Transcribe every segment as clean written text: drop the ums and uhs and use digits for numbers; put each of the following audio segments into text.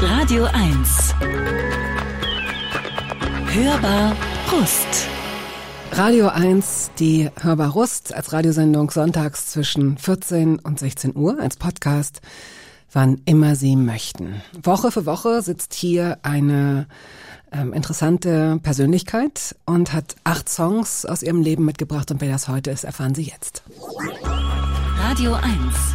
Radio 1. Hörbar Rust. Radio 1, die Hörbar Rust als Radiosendung sonntags zwischen 14 und 16 Uhr als Podcast, wann immer Sie möchten. Woche für Woche sitzt hier eine interessante Persönlichkeit und hat 8 Songs aus ihrem Leben mitgebracht. Und wer das heute ist, erfahren Sie jetzt. Radio 1.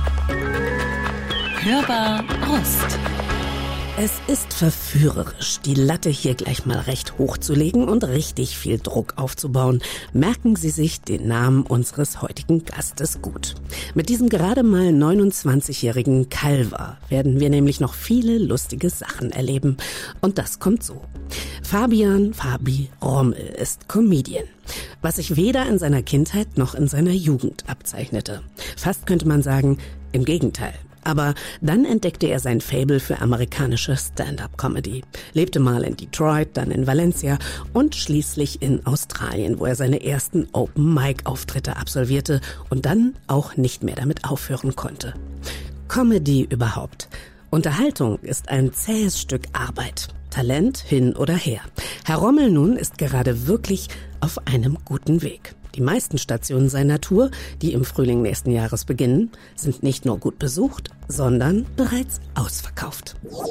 Hörbar Rust. Es ist verführerisch, die Latte hier gleich mal recht hoch zu legen und richtig viel Druck aufzubauen. Merken Sie sich den Namen unseres heutigen Gastes gut. Mit diesem gerade mal 29-jährigen Calver werden wir nämlich noch viele lustige Sachen erleben. Und das kommt so. Fabian Fabi Rommel ist Comedian, was sich weder in seiner Kindheit noch in seiner Jugend abzeichnete. Fast könnte man sagen, im Gegenteil. Aber dann entdeckte er sein Faible für amerikanische Stand-up-Comedy, lebte mal in Detroit, dann in Valencia und schließlich in Australien, wo er seine ersten Open-Mic-Auftritte absolvierte und dann auch nicht mehr damit aufhören konnte. Comedy überhaupt. Unterhaltung ist ein zähes Stück Arbeit. Talent hin oder her. Herr Rommel nun ist gerade wirklich auf einem guten Weg. Die meisten Stationen seiner Tour, die im Frühling nächsten Jahres beginnen, sind nicht nur gut besucht, sondern bereits ausverkauft.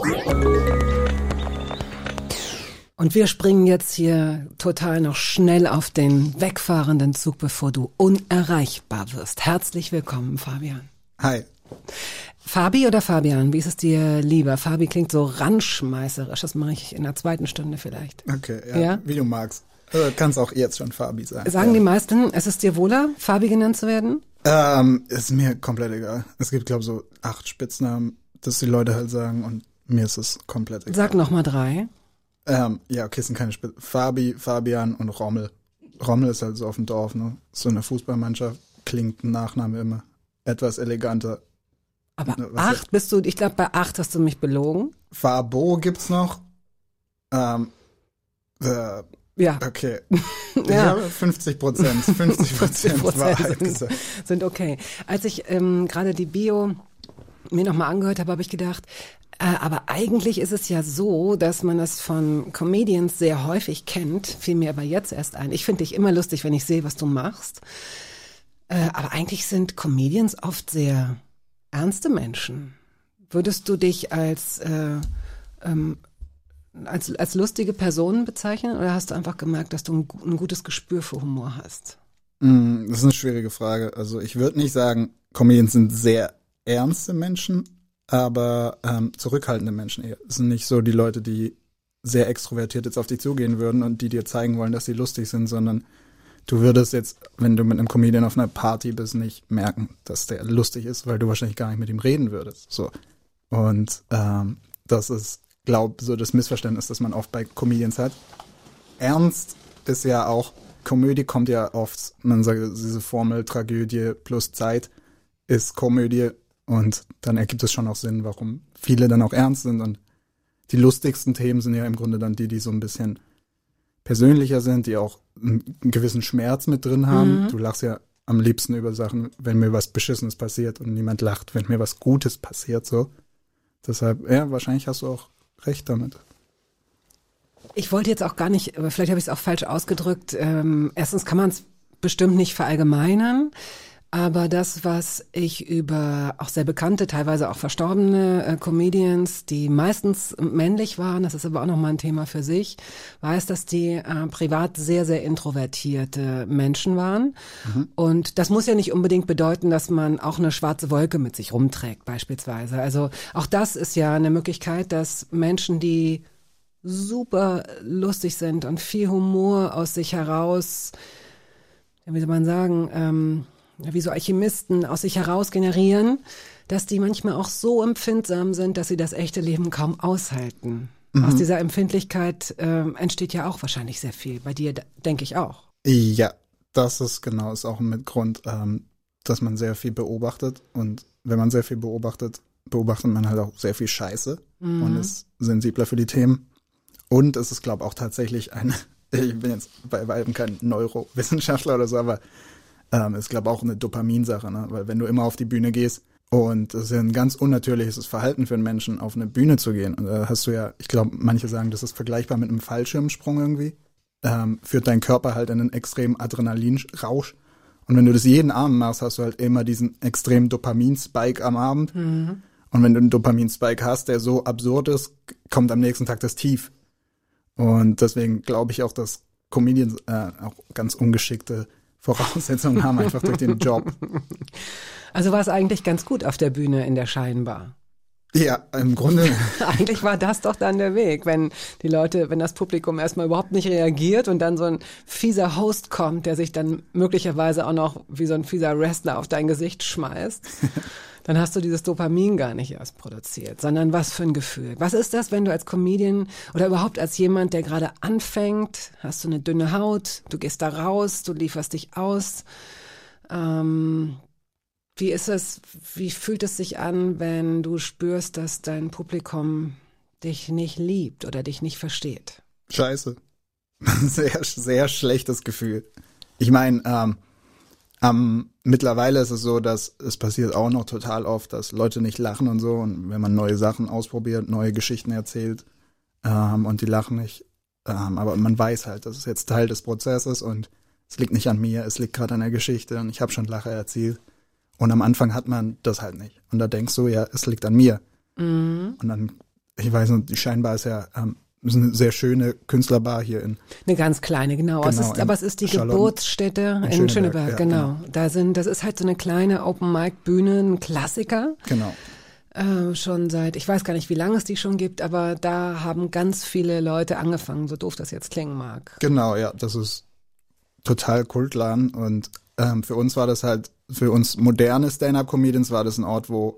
Und wir springen jetzt hier total noch schnell auf den wegfahrenden Zug, bevor du unerreichbar wirst. Herzlich willkommen, Fabian. Hi. Fabi oder Fabian, wie ist es dir lieber? Fabi klingt so ranschmeißerisch, das mache ich in der zweiten Stunde vielleicht. Okay, ja? Wie du magst. Kannst auch jetzt schon Fabi sagen. Sagen die meisten, es ist dir wohler, Fabi genannt zu werden? Ist mir komplett egal. Es gibt, glaube ich, so 8 Spitznamen, dass die Leute halt sagen und mir ist es komplett egal. Sag noch mal 3. Ja, okay, es sind keine Spitznamen. Fabi, Fabian und Rommel. Rommel ist halt so auf dem Dorf, ne? So eine Fußballmannschaft klingt ein Nachname immer etwas eleganter. Aber 8 bist du, ich glaube bei 8 hast du mich belogen. Fabo gibt's noch. Ja. Okay. Ja. 50%. 50% Wahrheit gesagt. Sind okay. Als ich gerade die Bio mir nochmal angehört habe, habe ich gedacht, aber eigentlich ist es ja so, dass man das von Comedians sehr häufig kennt, fiel mir aber jetzt erst ein. Ich finde dich immer lustig, wenn ich sehe, was du machst. Aber eigentlich sind Comedians oft sehr ernste Menschen. Würdest du dich als lustige Person bezeichnen oder hast du einfach gemerkt, dass du ein gutes Gespür für Humor hast? Das ist eine schwierige Frage. Also ich würde nicht sagen, Comedians sind sehr ernste Menschen, aber zurückhaltende Menschen eher. Es sind nicht so die Leute, die sehr extrovertiert jetzt auf dich zugehen würden und die dir zeigen wollen, dass sie lustig sind, sondern du würdest jetzt, wenn du mit einem Comedian auf einer Party bist, nicht merken, dass der lustig ist, weil du wahrscheinlich gar nicht mit ihm reden würdest. So. Und das ist, glaube so das Missverständnis, das man oft bei Comedians hat. Ernst ist ja auch, Komödie kommt ja oft, man sagt, diese Formel Tragödie plus Zeit ist Komödie und dann ergibt es schon auch Sinn, warum viele dann auch ernst sind und die lustigsten Themen sind ja im Grunde dann die so ein bisschen persönlicher sind, die auch einen gewissen Schmerz mit drin haben. Mhm. Du lachst ja am liebsten über Sachen, wenn mir was Beschissenes passiert und niemand lacht, wenn mir was Gutes passiert, so. Deshalb, ja, wahrscheinlich hast du auch recht damit. Ich wollte jetzt auch gar nicht, aber vielleicht habe ich es auch falsch ausgedrückt. Erstens kann man es bestimmt nicht verallgemeinern, aber das, was ich über auch sehr bekannte, teilweise auch verstorbene Comedians, die meistens männlich waren, das ist aber auch nochmal ein Thema für sich, weiß, dass die privat sehr, sehr introvertierte Menschen waren. Mhm. Und das muss ja nicht unbedingt bedeuten, dass man auch eine schwarze Wolke mit sich rumträgt beispielsweise. Also auch das ist ja eine Möglichkeit, dass Menschen, die super lustig sind und viel Humor aus sich heraus, wie soll man sagen, wie so Alchemisten aus sich heraus generieren, dass die manchmal auch so empfindsam sind, dass sie das echte Leben kaum aushalten. Mhm. Aus dieser Empfindlichkeit entsteht ja auch wahrscheinlich sehr viel. Bei dir denke ich auch. Ja, das ist genau, ist auch ein Grund, dass man sehr viel beobachtet. Und wenn man sehr viel beobachtet man halt auch sehr viel Scheiße und ist sensibler für die Themen. Und es ist, glaube ich, auch tatsächlich ich bin jetzt bei weitem kein Neurowissenschaftler oder so, aber ist, glaube ich, auch eine Dopaminsache, ne? Weil wenn du immer auf die Bühne gehst Und das ist ja ein ganz unnatürliches Verhalten für einen Menschen, auf eine Bühne zu gehen. Und da hast du ja, ich glaube, manche sagen, das ist vergleichbar mit einem Fallschirmsprung irgendwie. Führt dein Körper halt in einen extremen Adrenalinrausch. Und wenn du das jeden Abend machst, hast du halt immer diesen extremen Dopamin-Spike am Abend. Und wenn du einen Dopamin-Spike hast, der so absurd ist, kommt am nächsten Tag das Tief. Und deswegen glaube ich auch, dass Comedians auch ganz ungeschickte Voraussetzungen haben, einfach durch den Job. Also war es eigentlich ganz gut auf der Bühne in der Scheinbar. Ja, im Grunde. Eigentlich war das doch dann der Weg, wenn das Publikum erstmal überhaupt nicht reagiert und dann so ein fieser Host kommt, der sich dann möglicherweise auch noch wie so ein fieser Wrestler auf dein Gesicht schmeißt, dann hast du dieses Dopamin gar nicht erst produziert, sondern was für ein Gefühl. Was ist das, wenn du als Comedian oder überhaupt als jemand, der gerade anfängt, hast du eine dünne Haut, du gehst da raus, du lieferst dich aus, wie ist es, wie fühlt es sich an, wenn du spürst, dass dein Publikum dich nicht liebt oder dich nicht versteht? Scheiße. Sehr, sehr schlechtes Gefühl. Ich meine, mittlerweile ist es so, dass es passiert auch noch total oft, dass Leute nicht lachen und so. Und wenn man neue Sachen ausprobiert, neue Geschichten erzählt und die lachen nicht. Aber man weiß halt, das ist jetzt Teil des Prozesses und es liegt nicht an mir, es liegt gerade an der Geschichte und ich habe schon Lacher erzielt. Und am Anfang hat man das halt nicht. Und da denkst du, ja, es liegt an mir. Und dann, ich weiß nicht, die Scheinbar ist ja ist eine sehr schöne Künstlerbar hier in. Eine ganz kleine, genau. Aber es ist die Geburtsstätte in Schöneberg, ja, genau. Das ist halt so eine kleine Open-Mic-Bühne, ein Klassiker. Genau. Schon seit, ich weiß gar nicht, wie lange es die schon gibt, aber da haben ganz viele Leute angefangen, so doof das jetzt klingen mag. Genau, ja, das ist total Kultladen und für uns war das halt, für uns moderne Stand-Up-Comedians war das ein Ort, wo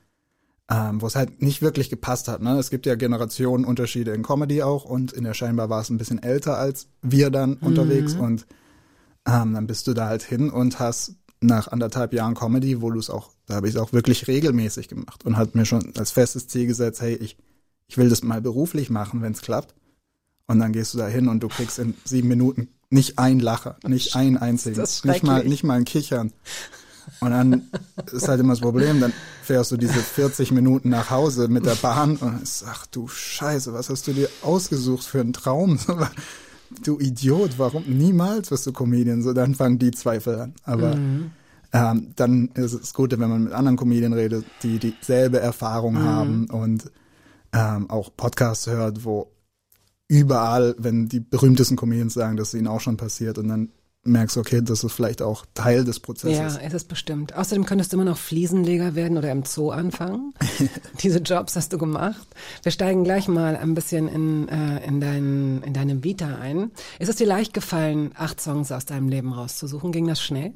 es halt nicht wirklich gepasst hat. Ne? Es gibt ja Generationenunterschiede in Comedy auch und in der Scheinbar war es ein bisschen älter als wir dann unterwegs und dann bist du da halt hin und hast nach 1,5 Jahren Comedy, da habe ich es auch wirklich regelmäßig gemacht und hat mir schon als festes Ziel gesetzt, hey, ich will das mal beruflich machen, wenn es klappt. Und dann gehst du da hin und du kriegst in 7 Minuten nicht ein Lacher, nicht einen einzigen, nicht mal ein Kichern. Und dann ist halt immer das Problem, dann fährst du diese 40 Minuten nach Hause mit der Bahn und ach du Scheiße, was hast du dir ausgesucht für einen Traum? Du Idiot, warum niemals wirst du Comedian? So, dann fangen die Zweifel an. Aber dann ist es gut, wenn man mit anderen Comedian redet, die dieselbe Erfahrung haben und auch Podcasts hört, wo überall, wenn die berühmtesten Comedians sagen, dass es ihnen auch schon passiert und dann merkst du, okay, das ist vielleicht auch Teil des Prozesses. Ja, es ist bestimmt. Außerdem könntest du immer noch Fliesenleger werden oder im Zoo anfangen. Diese Jobs hast du gemacht. Wir steigen gleich mal ein bisschen in deine Vita ein. Ist es dir leicht gefallen, 8 Songs aus deinem Leben rauszusuchen? Ging das schnell?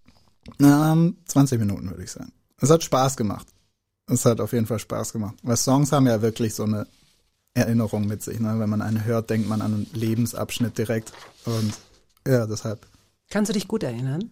20 Minuten, würde ich sagen. Es hat Spaß gemacht. Es hat auf jeden Fall Spaß gemacht. Weil Songs haben ja wirklich so eine Erinnerung mit sich. Ne? Wenn man eine hört, denkt man an einen Lebensabschnitt direkt. Und ja, deshalb. Kannst du dich gut erinnern?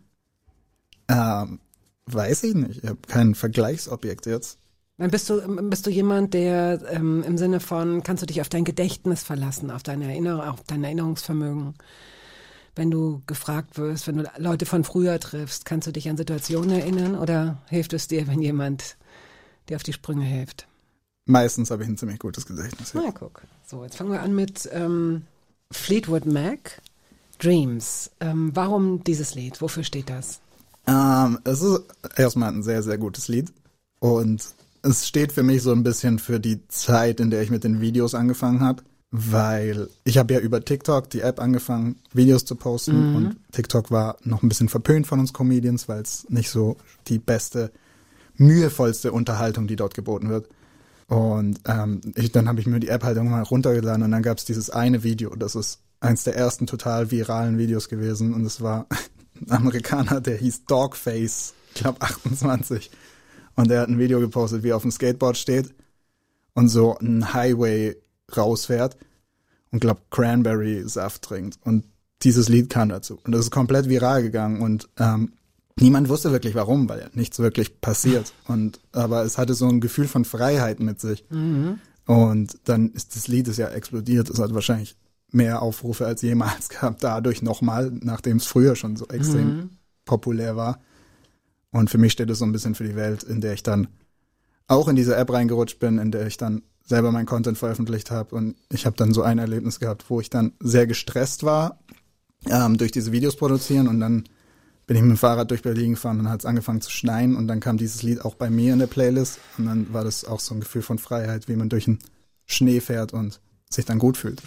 Weiß ich nicht. Ich habe kein Vergleichsobjekt jetzt. Dann bist du jemand, der im Sinne von, kannst du dich auf dein Gedächtnis verlassen, auf dein Erinnerungsvermögen? Wenn du gefragt wirst, wenn du Leute von früher triffst, kannst du dich an Situationen erinnern oder hilft es dir, wenn jemand dir auf die Sprünge hilft? Meistens habe ich ein ziemlich gutes Gedächtnis. Ja. Na, guck. So, jetzt fangen wir an mit Fleetwood Mac, Dreams. Warum dieses Lied? Wofür steht das? Es ist erstmal ein sehr, sehr gutes Lied. Und es steht für mich so ein bisschen für die Zeit, in der ich mit den Videos angefangen habe. Weil ich habe ja über TikTok, die App, angefangen, Videos zu posten. Und TikTok war noch ein bisschen verpönt von uns Comedians, weil es nicht so die beste, mühevollste Unterhaltung, die dort geboten wird. Und dann habe ich mir die App halt irgendwann runtergeladen und dann gab es dieses eine Video, das ist eins der ersten total viralen Videos gewesen und es war ein Amerikaner, der hieß Dogface, ich glaube 28 und der hat ein Video gepostet, wie er auf dem Skateboard steht und so einen Highway rausfährt und glaube Cranberry-Saft trinkt und dieses Lied kam dazu und das ist komplett viral gegangen und niemand wusste wirklich warum, weil nichts wirklich passiert. Aber es hatte so ein Gefühl von Freiheit mit sich. Und dann ist das Lied ja explodiert. Es hat wahrscheinlich mehr Aufrufe als jemals gehabt. Dadurch nochmal, nachdem es früher schon so extrem populär war. Und für mich steht es so ein bisschen für die Welt, in der ich dann auch in diese App reingerutscht bin, in der ich dann selber meinen Content veröffentlicht habe. Und ich habe dann so ein Erlebnis gehabt, wo ich dann sehr gestresst war durch diese Videos produzieren. Und dann bin ich mit dem Fahrrad durch Berlin gefahren und dann hat es angefangen zu schneien. Und dann kam dieses Lied auch bei mir in der Playlist. Und dann war das auch so ein Gefühl von Freiheit, wie man durch den Schnee fährt und sich dann gut fühlt.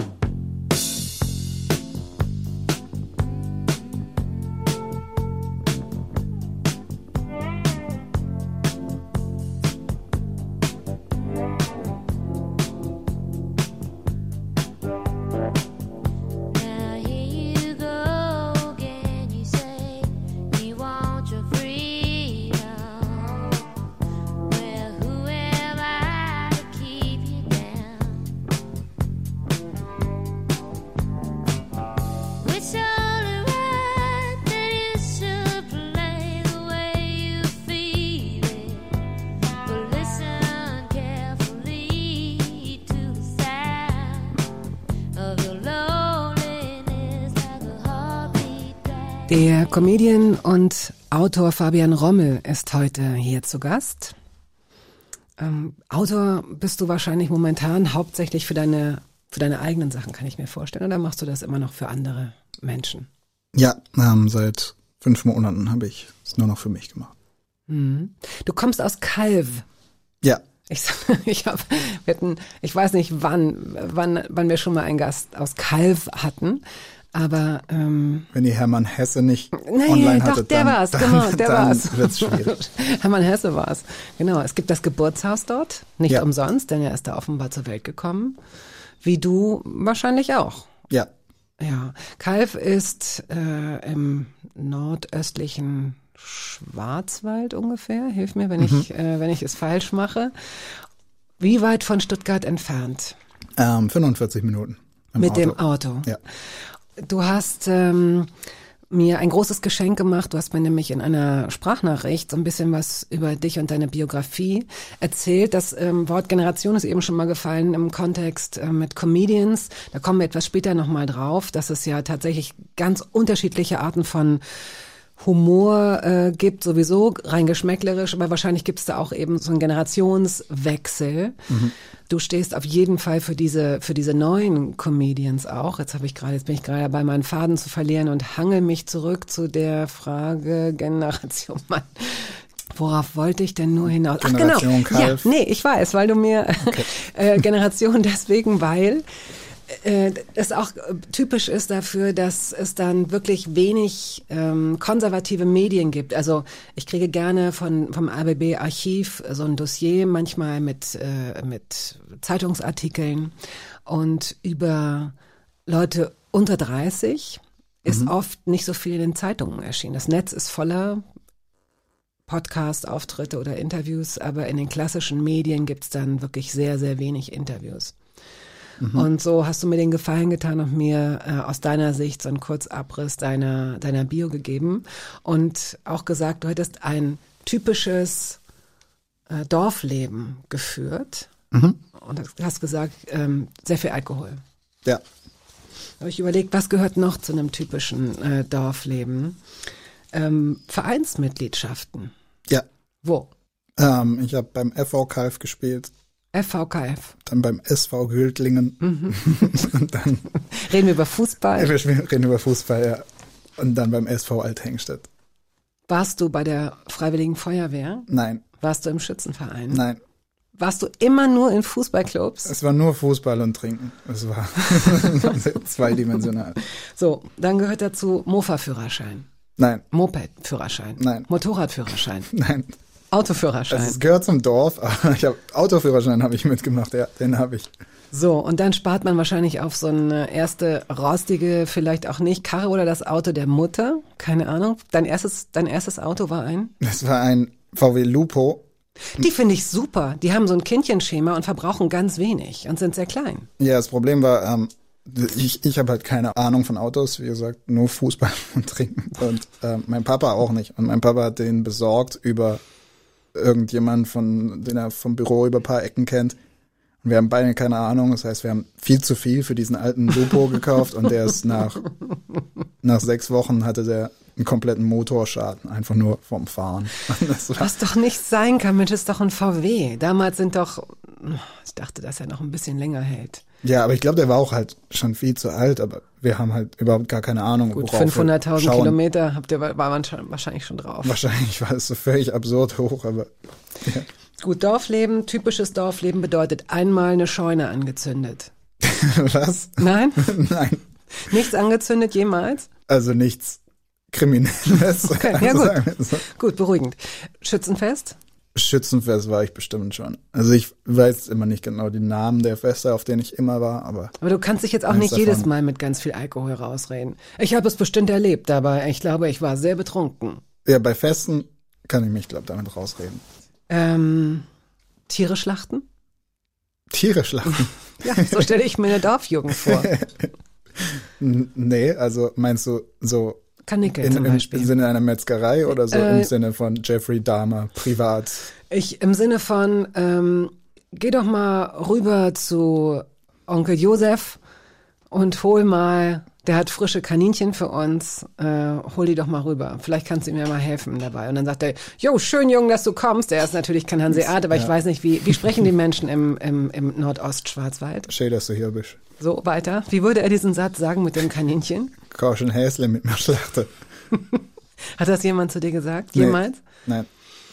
Der Comedian und Autor Fabian Rommel ist heute hier zu Gast. Autor bist du wahrscheinlich momentan hauptsächlich für deine eigenen Sachen, kann ich mir vorstellen. Oder machst du das immer noch für andere Menschen? Ja, seit 5 Monaten habe ich es nur noch für mich gemacht. Mhm. Du kommst aus Calw. Ja. Ich weiß nicht, wann wir schon mal einen Gast aus Calw hatten. Aber wenn die Hermann Hesse nicht online hatte, der war's, genau, der war's. Dann wird's schwierig. Hermann Hesse war's. Genau, es gibt das Geburtshaus dort, nicht Ja. umsonst, denn er ist da offenbar zur Welt gekommen. Wie du wahrscheinlich auch. Ja. Ja, Calw ist im nordöstlichen Schwarzwald ungefähr. Hilf mir, wenn ich es falsch mache. Wie weit von Stuttgart entfernt? 45 Minuten. Mit dem Auto. Ja. Du hast mir ein großes Geschenk gemacht. Du hast mir nämlich in einer Sprachnachricht so ein bisschen was über dich und deine Biografie erzählt. Das Wort Generation ist eben schon mal gefallen im Kontext mit Comedians. Da kommen wir etwas später nochmal drauf, dass es ja tatsächlich ganz unterschiedliche Arten von Humor gibt, sowieso rein geschmäcklerisch, aber wahrscheinlich gibt es da auch eben so einen Generationswechsel. Mhm. Du stehst auf jeden Fall für diese neuen Comedians auch. Jetzt bin ich gerade dabei, meinen Faden zu verlieren und hangel mich zurück zu der Frage Generation. Mann, worauf wollte ich denn nur hinaus? Generation Ach genau, Calw. ja, nee, ich weiß, weil du mir Generation deswegen, weil es auch typisch ist dafür, dass es dann wirklich wenig konservative Medien gibt. Also ich kriege gerne vom RBB-Archiv so ein Dossier, manchmal mit Zeitungsartikeln, und über Leute unter 30 ist oft nicht so viel in den Zeitungen erschienen. Das Netz ist voller Podcast-Auftritte oder Interviews, aber in den klassischen Medien gibt es dann wirklich sehr, sehr wenig Interviews. Und so hast du mir den Gefallen getan und mir aus deiner Sicht so einen Kurzabriss deiner Bio gegeben und auch gesagt, du hättest ein typisches Dorfleben geführt und hast gesagt, sehr viel Alkohol. Ja. Da habe ich überlegt, was gehört noch zu einem typischen Dorfleben? Vereinsmitgliedschaften. Ja. Wo? Ich habe beim FV Calw gespielt. FV Calw. Dann beim SV Güldlingen. Und dann Reden wir über Fußball? wir reden über Fußball, ja. Und dann beim SV Althengstedt. Warst du bei der Freiwilligen Feuerwehr? Nein. Warst du im Schützenverein? Nein. Warst du immer nur in Fußballclubs? Es war nur Fußball und Trinken. Es war zweidimensional. So, dann gehört dazu Mofa-Führerschein. Nein. Moped-Führerschein. Nein. Motorradführerschein. Nein. Autoführerschein. Es gehört zum Dorf, aber Autoführerschein habe ich mitgemacht, ja, den habe ich. So, und dann spart man wahrscheinlich auf so eine erste rostige, vielleicht auch nicht, Karre oder das Auto der Mutter. Keine Ahnung. Dein erstes Auto war ein? Das war ein VW Lupo. Die finde ich super. Die haben so ein Kindchenschema und verbrauchen ganz wenig und sind sehr klein. Ja, das Problem war, ich habe halt keine Ahnung von Autos, wie gesagt, nur Fußball und Trinken. Und mein Papa auch nicht. Und mein Papa hat den besorgt über irgendjemand, den er vom Büro über ein paar Ecken kennt. Und wir haben beide keine Ahnung. Das heißt, wir haben viel zu viel für diesen alten Lupo gekauft und der ist nach 6 Wochen hatte der einen kompletten Motorschaden, einfach nur vom Fahren. Was doch nicht sein kann, Mensch, ist doch ein VW. Damals sind doch, ich dachte, dass er noch ein bisschen länger hält. Ja, aber ich glaube, der war auch halt schon viel zu alt, aber wir haben halt überhaupt gar keine Ahnung, Gut, worauf 500.000 Kilometer war man wahrscheinlich schon drauf. Wahrscheinlich war es so völlig absurd hoch, aber ja. Gut, Dorfleben, typisches Dorfleben bedeutet einmal eine Scheune angezündet. Was? Nein? Nein. Nichts angezündet jemals? Also nichts Kriminelles. Okay, ja gut. Gut, beruhigend. Schützenfest? Schützenfest war ich bestimmt schon. Also ich weiß immer nicht genau die Namen der Feste, auf denen ich immer war, aber du kannst dich jetzt auch nicht jedes Mal mit ganz viel Alkohol rausreden. Ich habe es bestimmt erlebt, aber ich glaube, ich war sehr betrunken. Ja, bei Festen kann ich mich, glaube ich, damit rausreden. Tiere schlachten? Tiere schlachten? Ja, so stelle ich mir eine Dorfjugend vor. Nee, also meinst du so Karnickel zum Beispiel. Im Sinne einer Metzgerei oder so im Sinne von Jeffrey Dahmer, privat? Im Sinne von, geh doch mal rüber zu Onkel Josef und hol mal, der hat frische Kaninchen für uns, hol die doch mal rüber. Vielleicht kannst du ihm ja mal helfen dabei. Und dann sagt er, jo, schön, Junge, dass du kommst. Der ist natürlich kein Hanseat, aber ich weiß nicht, wie sprechen die Menschen im Nordostschwarzwald? Schön, dass du hier bist. So, weiter. Wie würde er diesen Satz sagen mit dem Kaninchen? Kauf ein Häsle mit mir Schlachte. Hat das jemand zu dir gesagt? Jemals? Nein.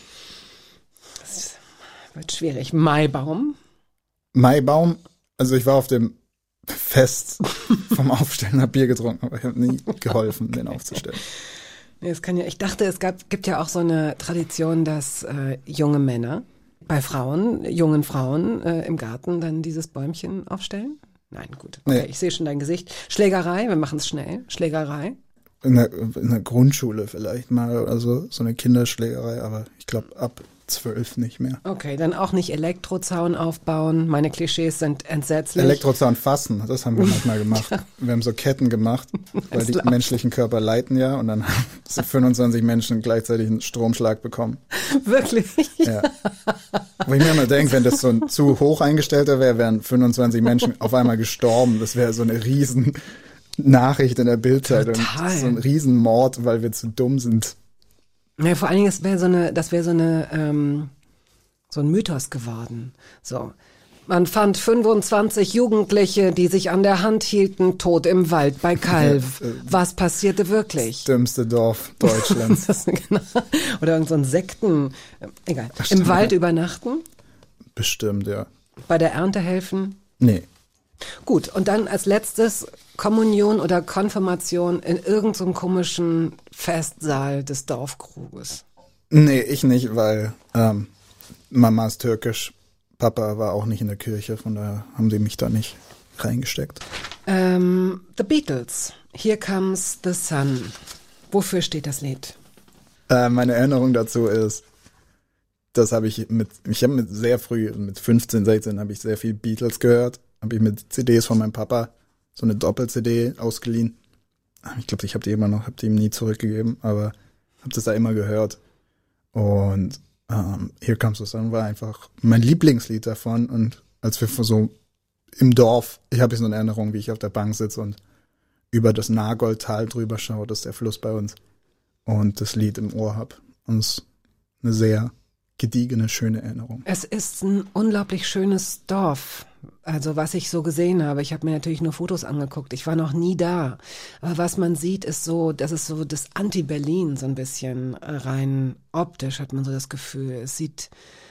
Das wird schwierig. Maibaum? Maibaum? Also ich war auf dem Fest vom Aufstellen, hab Bier getrunken, aber ich habe nie geholfen, den aufzustellen. Nee, es kann ja, ich dachte, gibt ja auch so eine Tradition, dass junge Männer bei jungen Frauen im Garten dann dieses Bäumchen aufstellen. Nein, gut. Okay, Ich sehe schon dein Gesicht. Schlägerei, wir machen es schnell. Schlägerei. In der Grundschule vielleicht mal oder so eine Kinderschlägerei, aber ich glaube ab 12 nicht mehr. Okay, dann auch nicht Elektrozaun aufbauen. Meine Klischees sind entsetzlich. Elektrozaun fassen, das haben wir manchmal gemacht. Ja. Wir haben so Ketten gemacht, weil die menschlichen Körper leiten ja und dann haben 25 Menschen gleichzeitig einen Stromschlag bekommen. Wirklich? Ja. Wo ich mir immer denke, wenn das so ein zu hoch eingestellter wäre, wären 25 Menschen auf einmal gestorben. Das wäre so eine riesen Nachricht in der Bildzeitung. Total. So ein Riesenmord, weil wir zu dumm sind. Ja, vor allen Dingen, das wäre so ein Mythos geworden. So. Man fand 25 Jugendliche, die sich an der Hand hielten, tot im Wald bei Calw. Was passierte wirklich? Das dümmste Dorf Deutschlands. Genau. Oder irgend so ein Sekten. Egal. Im Wald übernachten? Bestimmt, ja. Bei der Ernte helfen? Nee. Gut, und dann als letztes Kommunion oder Konfirmation in irgendeinem so komischen Festsaal des Dorfkruges. Nee, ich nicht, weil Mama ist türkisch, Papa war auch nicht in der Kirche, von daher haben die mich da nicht reingesteckt. The Beatles, Here Comes the Sun. Wofür steht das Lied? Meine Erinnerung dazu ist, das habe ich habe sehr früh, mit 15, 16 habe ich sehr viel Beatles gehört. Habe ich mit CDs von meinem Papa so eine Doppel-CD ausgeliehen. Ich glaube, ich habe die immer noch, habe die ihm nie zurückgegeben, aber habe das da immer gehört. Und Here Comes the Sun war einfach mein Lieblingslied davon. Und als wir so im Dorf, ich habe so eine Erinnerung, wie ich auf der Bank sitze und über das Nagoldtal drüber schaue, das ist der Fluss bei uns, und das Lied im Ohr habe. Und es ist eine sehr gediegene, schöne Erinnerung. Es ist ein unglaublich schönes Dorf. Also was ich so gesehen habe, ich habe mir natürlich nur Fotos angeguckt, ich war noch nie da. Aber was man sieht, ist so, das ist so das Anti-Berlin so ein bisschen, rein optisch hat man so das Gefühl. Es sieht,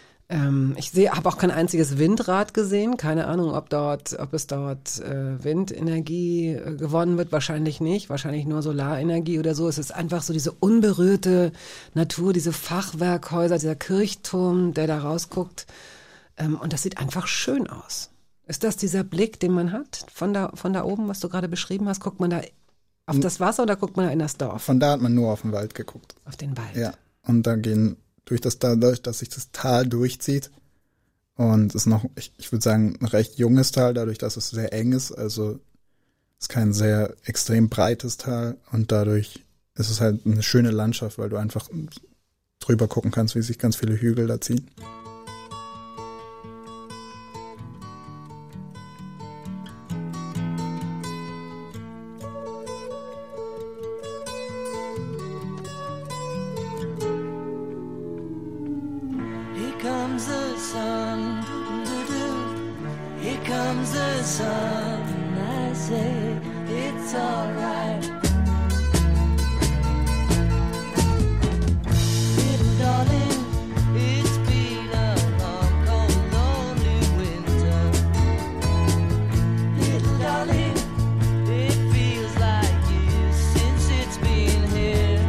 habe auch kein einziges Windrad gesehen, keine Ahnung, ob es dort Windenergie gewonnen wird, wahrscheinlich nicht, wahrscheinlich nur Solarenergie oder so. Es ist einfach so diese unberührte Natur, diese Fachwerkhäuser, dieser Kirchturm, der da rausguckt. Und das sieht einfach schön aus. Ist das dieser Blick, den man hat von da oben, was du gerade beschrieben hast? Guckt man da auf das Wasser oder guckt man da in das Dorf? Von da hat man nur auf den Wald geguckt. Auf den Wald. Ja. Und da gehen dadurch, dass sich das Tal durchzieht und es ist noch, ich würde sagen, ein recht junges Tal, dadurch, dass es sehr eng ist. Also es ist kein sehr extrem breites Tal und dadurch ist es halt eine schöne Landschaft, weil du einfach drüber gucken kannst, wie sich ganz viele Hügel da ziehen. comes the sun, I say it's alright. Little darling, it's been a long, cold, lonely winter. Little darling, it feels like years since it's been here.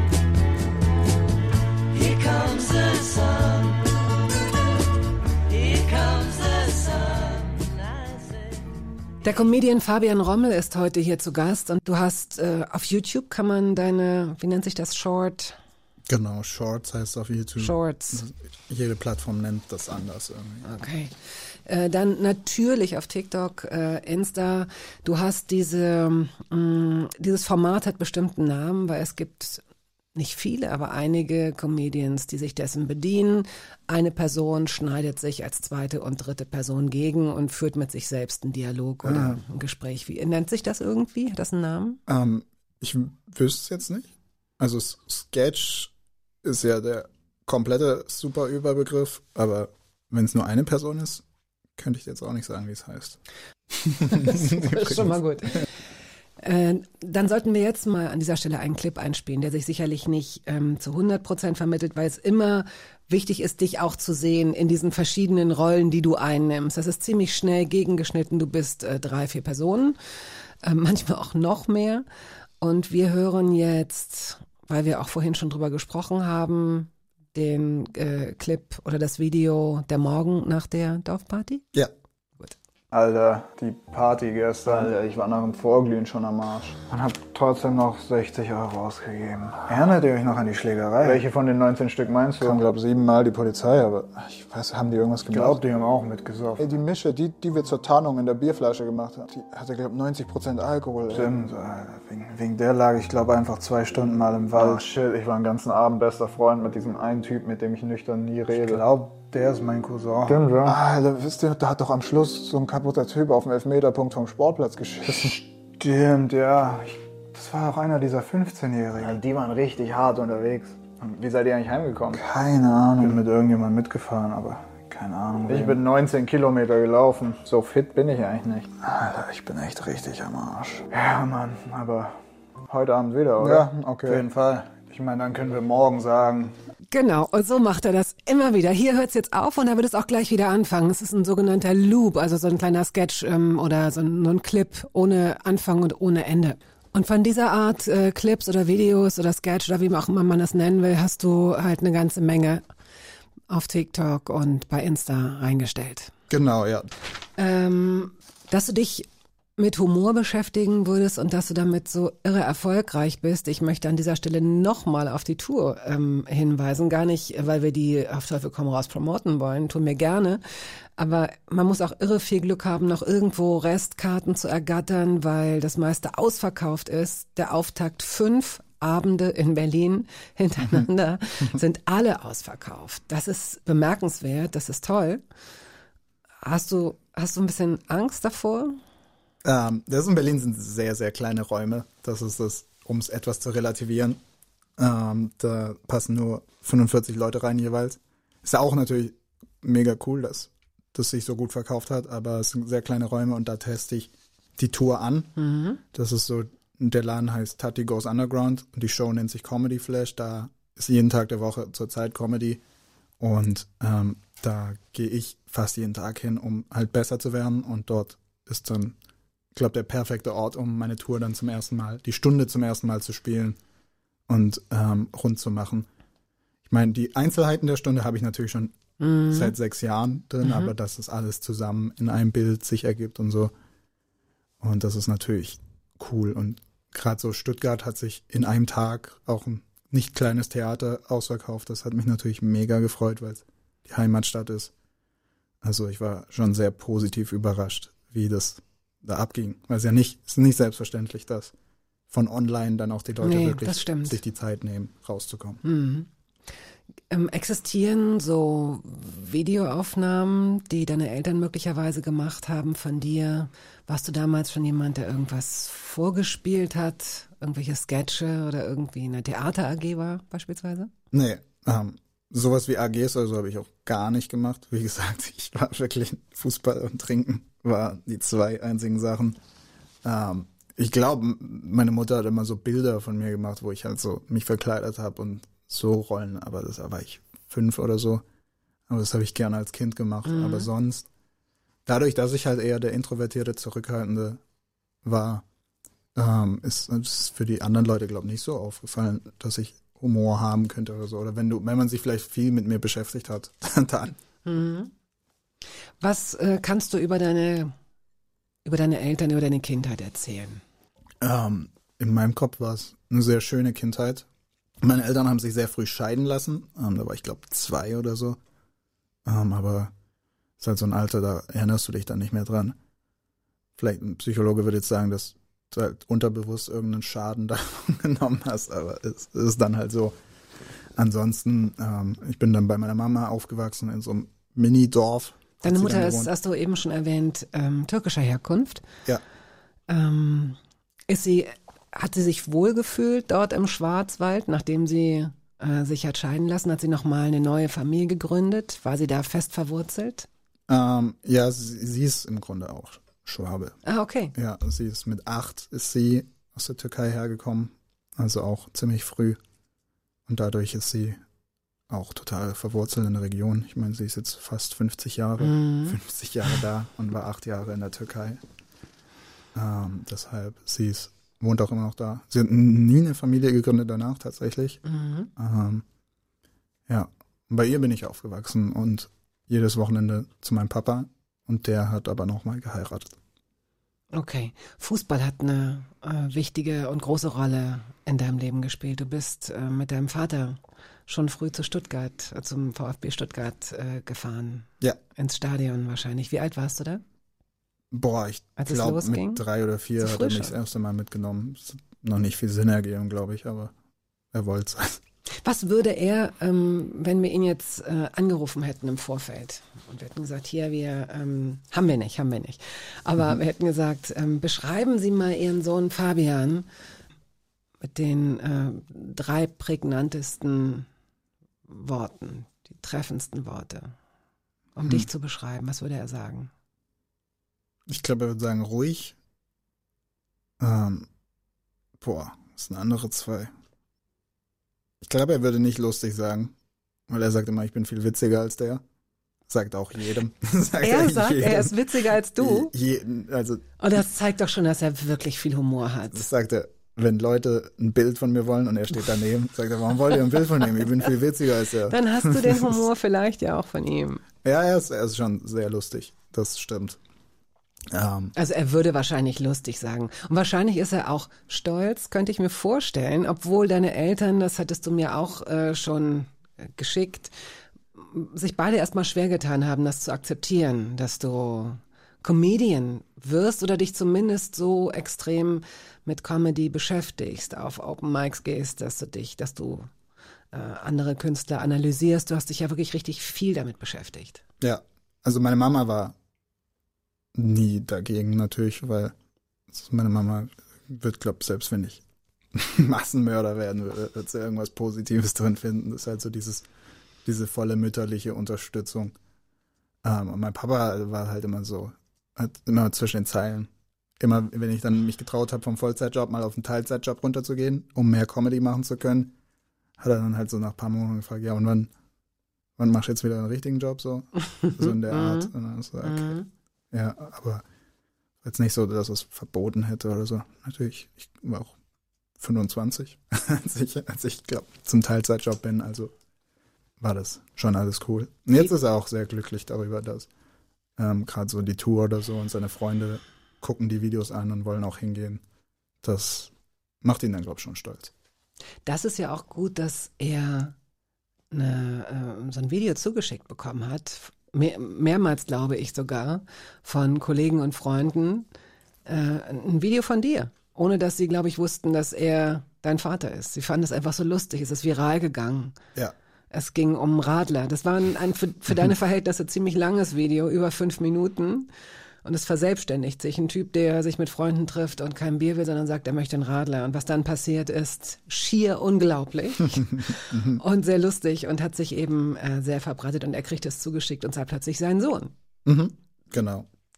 Here comes the sun. Here comes the sun, I say. Der Comedian Fabian Rommel ist heute hier zu Gast und du hast auf YouTube kann man deine, wie nennt sich das, Genau, Shorts heißt auf YouTube. Shorts. Jede Plattform nennt das anders irgendwie. Okay. Dann natürlich auf TikTok, Insta. Du hast dieses Format hat bestimmten Namen, weil es gibt nicht viele, aber einige Comedians, die sich dessen bedienen. Eine Person schneidet sich als zweite und dritte Person gegen und führt mit sich selbst einen Dialog oder ein Gespräch. Wie nennt sich das irgendwie? Hat das einen Namen? Ich wüsste es jetzt nicht. Also Sketch ist ja der komplette super Überbegriff, aber wenn es nur eine Person ist, könnte ich jetzt auch nicht sagen, wie es heißt. Das ist schon mal gut. Dann sollten wir jetzt mal an dieser Stelle einen Clip einspielen, der sich sicherlich nicht zu 100% vermittelt, weil es immer wichtig ist, dich auch zu sehen in diesen verschiedenen Rollen, die du einnimmst. Das ist ziemlich schnell gegengeschnitten. Du bist 3-4 Personen, manchmal auch noch mehr. Und wir hören jetzt, weil wir auch vorhin schon drüber gesprochen haben, den Clip oder das Video Der Morgen nach der Dorfparty. Ja. Alter, die Party gestern, Alter, ich war nach dem Vorglühen schon am Arsch. Und hab trotzdem noch 60 Euro ausgegeben. Erinnert ihr euch noch an die Schlägerei? Welche von den 19 Stück meinst du? Ich glaube 7-mal die Polizei, aber ich weiß, haben die irgendwas gemacht? Ich glaube, die haben auch mitgesoffen. Ey, die Mische, die wir zur Tarnung in der Bierflasche gemacht haben, die hatte, glaube ich, 90% Alkohol. Stimmt, Alter. Wegen der lag ich, glaube einfach 2 Stunden mal im Wald. Oh shit, ich war den ganzen Abend bester Freund mit diesem einen Typ, mit dem ich nüchtern nie rede. Ich glaube, der ist mein Cousin. Stimmt, ja. Alter, wisst ihr, da hat doch am Schluss so ein kaputter Typ auf dem Elfmeterpunkt vom Sportplatz geschissen. Stimmt, ja. Das war auch einer dieser 15-Jährigen. Also die waren richtig hart unterwegs. Und wie seid ihr eigentlich heimgekommen? Keine Ahnung. Ich bin mit irgendjemandem mitgefahren, aber keine Ahnung. Ich bin 19 Kilometer gelaufen. So fit bin ich eigentlich nicht. Alter, ich bin echt richtig am Arsch. Ja, Mann, aber heute Abend wieder, oder? Ja, okay. Auf jeden Fall. Ich meine, dann können wir morgen sagen. Genau, und so macht er das immer wieder. Hier hört es jetzt auf und er wird es auch gleich wieder anfangen. Es ist ein sogenannter Loop, also so ein kleiner Sketch oder so ein Clip ohne Anfang und ohne Ende. Und von dieser Art Clips oder Videos oder Sketch oder wie auch immer man das nennen will, hast du halt eine ganze Menge auf TikTok und bei Insta reingestellt. Genau, ja. Dass du dich mit Humor beschäftigen würdest und dass du damit so irre erfolgreich bist. Ich möchte an dieser Stelle nochmal auf die Tour hinweisen. Gar nicht, weil wir die auf Teufel komm raus promoten wollen, tun wir gerne. Aber man muss auch irre viel Glück haben, noch irgendwo Restkarten zu ergattern, weil das meiste ausverkauft ist. Der Auftakt 5 Abende in Berlin hintereinander sind alle ausverkauft. Das ist bemerkenswert, das ist toll. Hast du ein bisschen Angst davor? Das in Berlin sind sehr, sehr kleine Räume. Das ist es, um es etwas zu relativieren. Da passen nur 45 Leute rein jeweils. Ist ja auch natürlich mega cool, dass das sich so gut verkauft hat, aber es sind sehr kleine Räume und da teste ich die Tour an. Mhm. Das ist so, der Laden heißt Tati Goes Underground und die Show nennt sich Comedy Flash. Da ist jeden Tag der Woche zurzeit Comedy und da gehe ich fast jeden Tag hin, um halt besser zu werden und dort ist dann, ich glaube, der perfekte Ort, um meine Tour dann die Stunde zum ersten Mal zu spielen und rund zu machen. Ich meine, die Einzelheiten der Stunde habe ich natürlich schon seit 6 Jahren drin, aber dass das alles zusammen in einem Bild sich ergibt und so. Und das ist natürlich cool. Und gerade so Stuttgart hat sich in einem Tag auch ein nicht kleines Theater ausverkauft. Das hat mich natürlich mega gefreut, weil es die Heimatstadt ist. Also ich war schon sehr positiv überrascht, wie das da abging. Weil es ist nicht selbstverständlich, dass von online dann auch die Leute wirklich sich die Zeit nehmen, rauszukommen. Mhm. Existieren so Videoaufnahmen, die deine Eltern möglicherweise gemacht haben von dir? Warst du damals schon jemand, der irgendwas vorgespielt hat? Irgendwelche Sketche oder irgendwie eine Theater-AG war beispielsweise? Nee, sowas wie AGs oder so habe ich auch gar nicht gemacht. Wie gesagt, ich war wirklich Fußball und Trinken waren die 2 einzigen Sachen. Ich glaube, meine Mutter hat immer so Bilder von mir gemacht, wo ich halt so mich verkleidet habe und so Rollen, aber da war ich 5 oder so. Aber das habe ich gerne als Kind gemacht. Aber sonst, dadurch, dass ich halt eher der introvertierte, zurückhaltende war, ist es für die anderen Leute, glaube ich, nicht so aufgefallen, dass ich Humor haben könnte oder so. Oder wenn man sich vielleicht viel mit mir beschäftigt hat, dann. Was kannst du über deine Eltern, über deine Kindheit erzählen? In meinem Kopf war es eine sehr schöne Kindheit. Meine Eltern haben sich sehr früh scheiden lassen. Da war ich, glaube 2 oder so. Aber es ist halt so ein Alter, da erinnerst du dich dann nicht mehr dran. Vielleicht ein Psychologe würde jetzt sagen, dass du halt unterbewusst irgendeinen Schaden davon genommen hast, aber es ist dann halt so. Ansonsten, ich bin dann bei meiner Mama aufgewachsen in so einem Mini-Dorf. Deine Mutter ist, hast du eben schon erwähnt, türkischer Herkunft. Ja. Hat sie sich wohlgefühlt dort im Schwarzwald, nachdem sie sich hat scheiden lassen? Hat sie nochmal eine neue Familie gegründet? War sie da fest verwurzelt? Ja, sie ist im Grunde auch Schwabe. Ah, okay. Ja, sie ist mit 8 ist sie aus der Türkei hergekommen, also auch ziemlich früh. Und dadurch ist sie auch total verwurzelt in der Region. Ich meine, sie ist jetzt fast 50 Jahre da und war 8 Jahre in der Türkei. Deshalb, wohnt auch immer noch da. Sie hat nie eine Familie gegründet danach tatsächlich. Ja, und bei ihr bin ich aufgewachsen und jedes Wochenende zu meinem Papa und der hat aber nochmal geheiratet. Okay. Fußball hat eine wichtige und große Rolle in deinem Leben gespielt. Du bist mit deinem Vater schon früh zu Stuttgart, zum VfB Stuttgart gefahren. Ja. Ins Stadion wahrscheinlich. Wie alt warst du da? Boah, ich glaube mit 3 oder 4 hat er mich das erste Mal mitgenommen. Es hat noch nicht viel Sinn ergeben, glaube ich, aber er wollte es. Was würde er, wenn wir ihn jetzt angerufen hätten im Vorfeld und wir hätten gesagt, hier, haben wir nicht. Aber wir hätten gesagt, beschreiben Sie mal Ihren Sohn Fabian mit den 3 prägnantesten Worten, die treffendsten Worte, um dich zu beschreiben. Was würde er sagen? Ich glaube, er würde sagen, ruhig. Das sind andere 2. Ich glaube, er würde nicht lustig sagen, weil er sagt immer, ich bin viel witziger als der. Sagt auch jedem. Er ist witziger als du? Also, und das zeigt doch schon, dass er wirklich viel Humor hat. Das sagt er, wenn Leute ein Bild von mir wollen und er steht daneben, sagt er, warum wollt ihr ein Bild von ihm? Ich bin viel witziger als er. Dann hast du den Humor vielleicht ja auch von ihm. Ja, er ist schon sehr lustig. Das stimmt. Also er würde wahrscheinlich lustig sagen. Und wahrscheinlich ist er auch stolz, könnte ich mir vorstellen, obwohl deine Eltern, das hattest du mir auch schon geschickt, sich beide erstmal schwer getan haben, das zu akzeptieren, dass du Comedian wirst oder dich zumindest so extrem mit Comedy beschäftigst, auf Open Mics gehst, dass du andere Künstler analysierst. Du hast dich ja wirklich richtig viel damit beschäftigt. Ja, also meine Mama war nie dagegen natürlich, weil meine Mama wird, glaube ich, selbst wenn ich Massenmörder werden würde, wird sie irgendwas Positives drin finden. Das ist halt so diese volle mütterliche Unterstützung. Und mein Papa war halt immer so, hat immer zwischen den Zeilen. Immer, wenn ich dann mich getraut habe, vom Vollzeitjob mal auf einen Teilzeitjob runterzugehen, um mehr Comedy machen zu können, hat er dann halt so nach ein paar Monaten gefragt, ja, und wann machst du jetzt wieder einen richtigen Job so? So in der Art. Und dann ist so, okay. Ja, aber jetzt nicht so, dass es verboten hätte oder so. Natürlich, ich war auch 25, als ich glaube, zum Teilzeitjob bin, also war das schon alles cool. Und jetzt ist er auch sehr glücklich darüber, dass gerade so die Tour oder so und seine Freunde gucken die Videos an und wollen auch hingehen. Das macht ihn dann, glaube ich, schon stolz. Das ist ja auch gut, dass er so ein Video zugeschickt bekommen hat, mehrmals glaube ich sogar, von Kollegen und Freunden, ein Video von dir, ohne dass sie, glaube ich, wussten, dass er dein Vater ist. Sie fanden es einfach so lustig, es ist viral gegangen. Ja. Es ging um Radler. Das war ein für deine Verhältnisse ziemlich langes Video, über 5 Minuten. Und es verselbstständigt sich. Ein Typ, der sich mit Freunden trifft und kein Bier will, sondern sagt, er möchte einen Radler. Und was dann passiert ist, schier unglaublich und sehr lustig und hat sich eben sehr verbreitet. Und er kriegt es zugeschickt und sei plötzlich sein Sohn. Genau.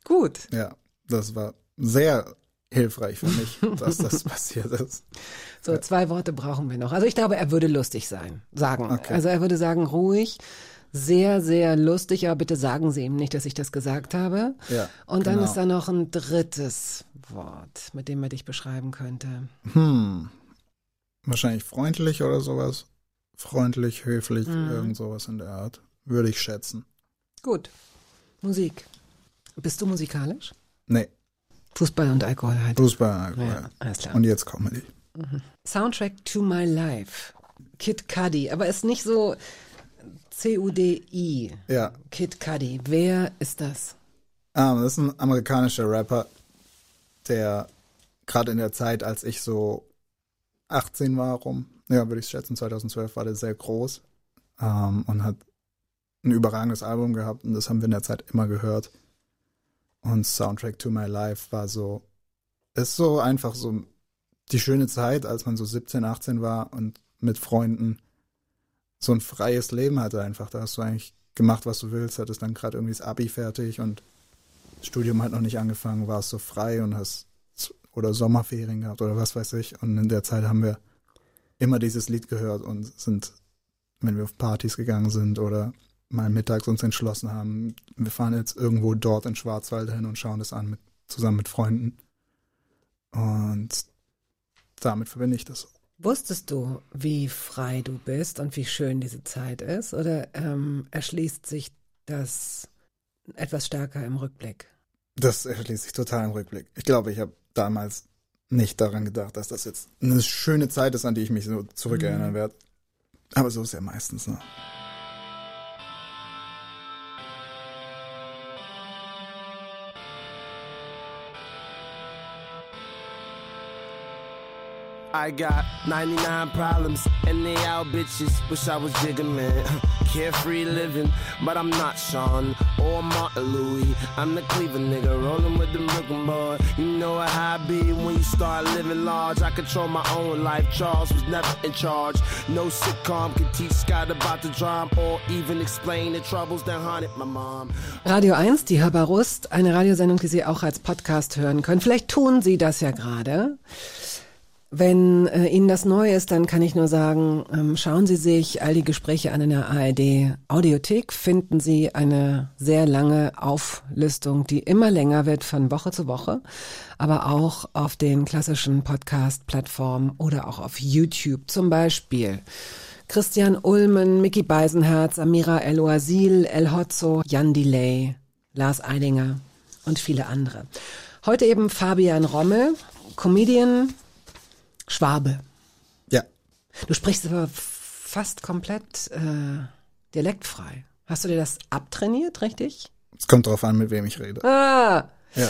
Gut. Ja, das war sehr hilfreich für mich, dass das passiert ist. So, 2 Worte brauchen wir noch. Also ich glaube, er würde lustig sagen. Okay. Also er würde sagen, ruhig, sehr, sehr lustig, aber bitte sagen Sie ihm nicht, dass ich das gesagt habe. Ja, Und dann genau. ist da noch ein drittes Wort, mit dem er dich beschreiben könnte. Wahrscheinlich freundlich oder sowas. Freundlich, höflich, irgend sowas in der Art. Würde ich schätzen. Gut. Musik. Bist du musikalisch? Nee, Fußball und Alkohol halt. Fußball. Ja, alles klar. Und jetzt Comedy. Soundtrack to My Life. Kid Cudi, aber ist nicht so C-U-D-I. Ja, Kid Cudi. Wer ist das? das ist ein amerikanischer Rapper, der gerade in der Zeit, als ich so 18 war würde ich schätzen, 2012 war der sehr groß und hat ein überragendes Album gehabt und das haben wir in der Zeit immer gehört. Und Soundtrack to My Life ist so einfach so die schöne Zeit, als man so 17, 18 war und mit Freunden so ein freies Leben hatte einfach. Da hast du eigentlich gemacht, was du willst, hattest dann gerade irgendwie das Abi fertig und das Studium hat noch nicht angefangen, warst so frei und hast oder Sommerferien gehabt oder was weiß ich. Und in der Zeit haben wir immer dieses Lied gehört und sind, wenn wir auf Partys gegangen sind oder mal mittags uns entschlossen haben, wir fahren jetzt irgendwo dort in Schwarzwald hin und schauen das an, zusammen mit Freunden. Und damit verbinde ich das. Wusstest du, wie frei du bist und wie schön diese Zeit ist? Oder erschließt sich das etwas stärker im Rückblick? Das erschließt sich total im Rückblick. Ich glaube, ich habe damals nicht daran gedacht, dass das jetzt eine schöne Zeit ist, an die ich mich so zurückerinnern werde. Aber so ist ja meistens, ne? I got 99 problems, and they all bitches. Wish I was Jigga Man. Carefree living, but I'm not Sean or Martin Louis. I'm the Cleveland nigga, rolling with the Brooklyn boy. You know how I be when you start living large. I control my own life. Charles was never in charge. No sitcom could teach Scott about the drum or even explain the troubles that haunted my mom. Radio 1, die Hörbar Rust, eine Radiosendung, die Sie auch als Podcast hören können. Vielleicht tun Sie das ja gerade. Wenn Ihnen das neu ist, dann kann ich nur sagen, schauen Sie sich all die Gespräche an in der ARD Audiothek, finden Sie eine sehr lange Auflistung, die immer länger wird von Woche zu Woche, aber auch auf den klassischen Podcast-Plattformen oder auch auf YouTube zum Beispiel. Christian Ulmen, Micky Beisenherz, Amira El-Oasil, El Hotzo, Jan Delay, Lars Eidinger und viele andere. Heute eben Fabian Rommel, Comedian, Schwabe. Ja. Du sprichst aber fast komplett dialektfrei. Hast du dir das abtrainiert, richtig? Es kommt drauf an, mit wem ich rede. Ah, Ja.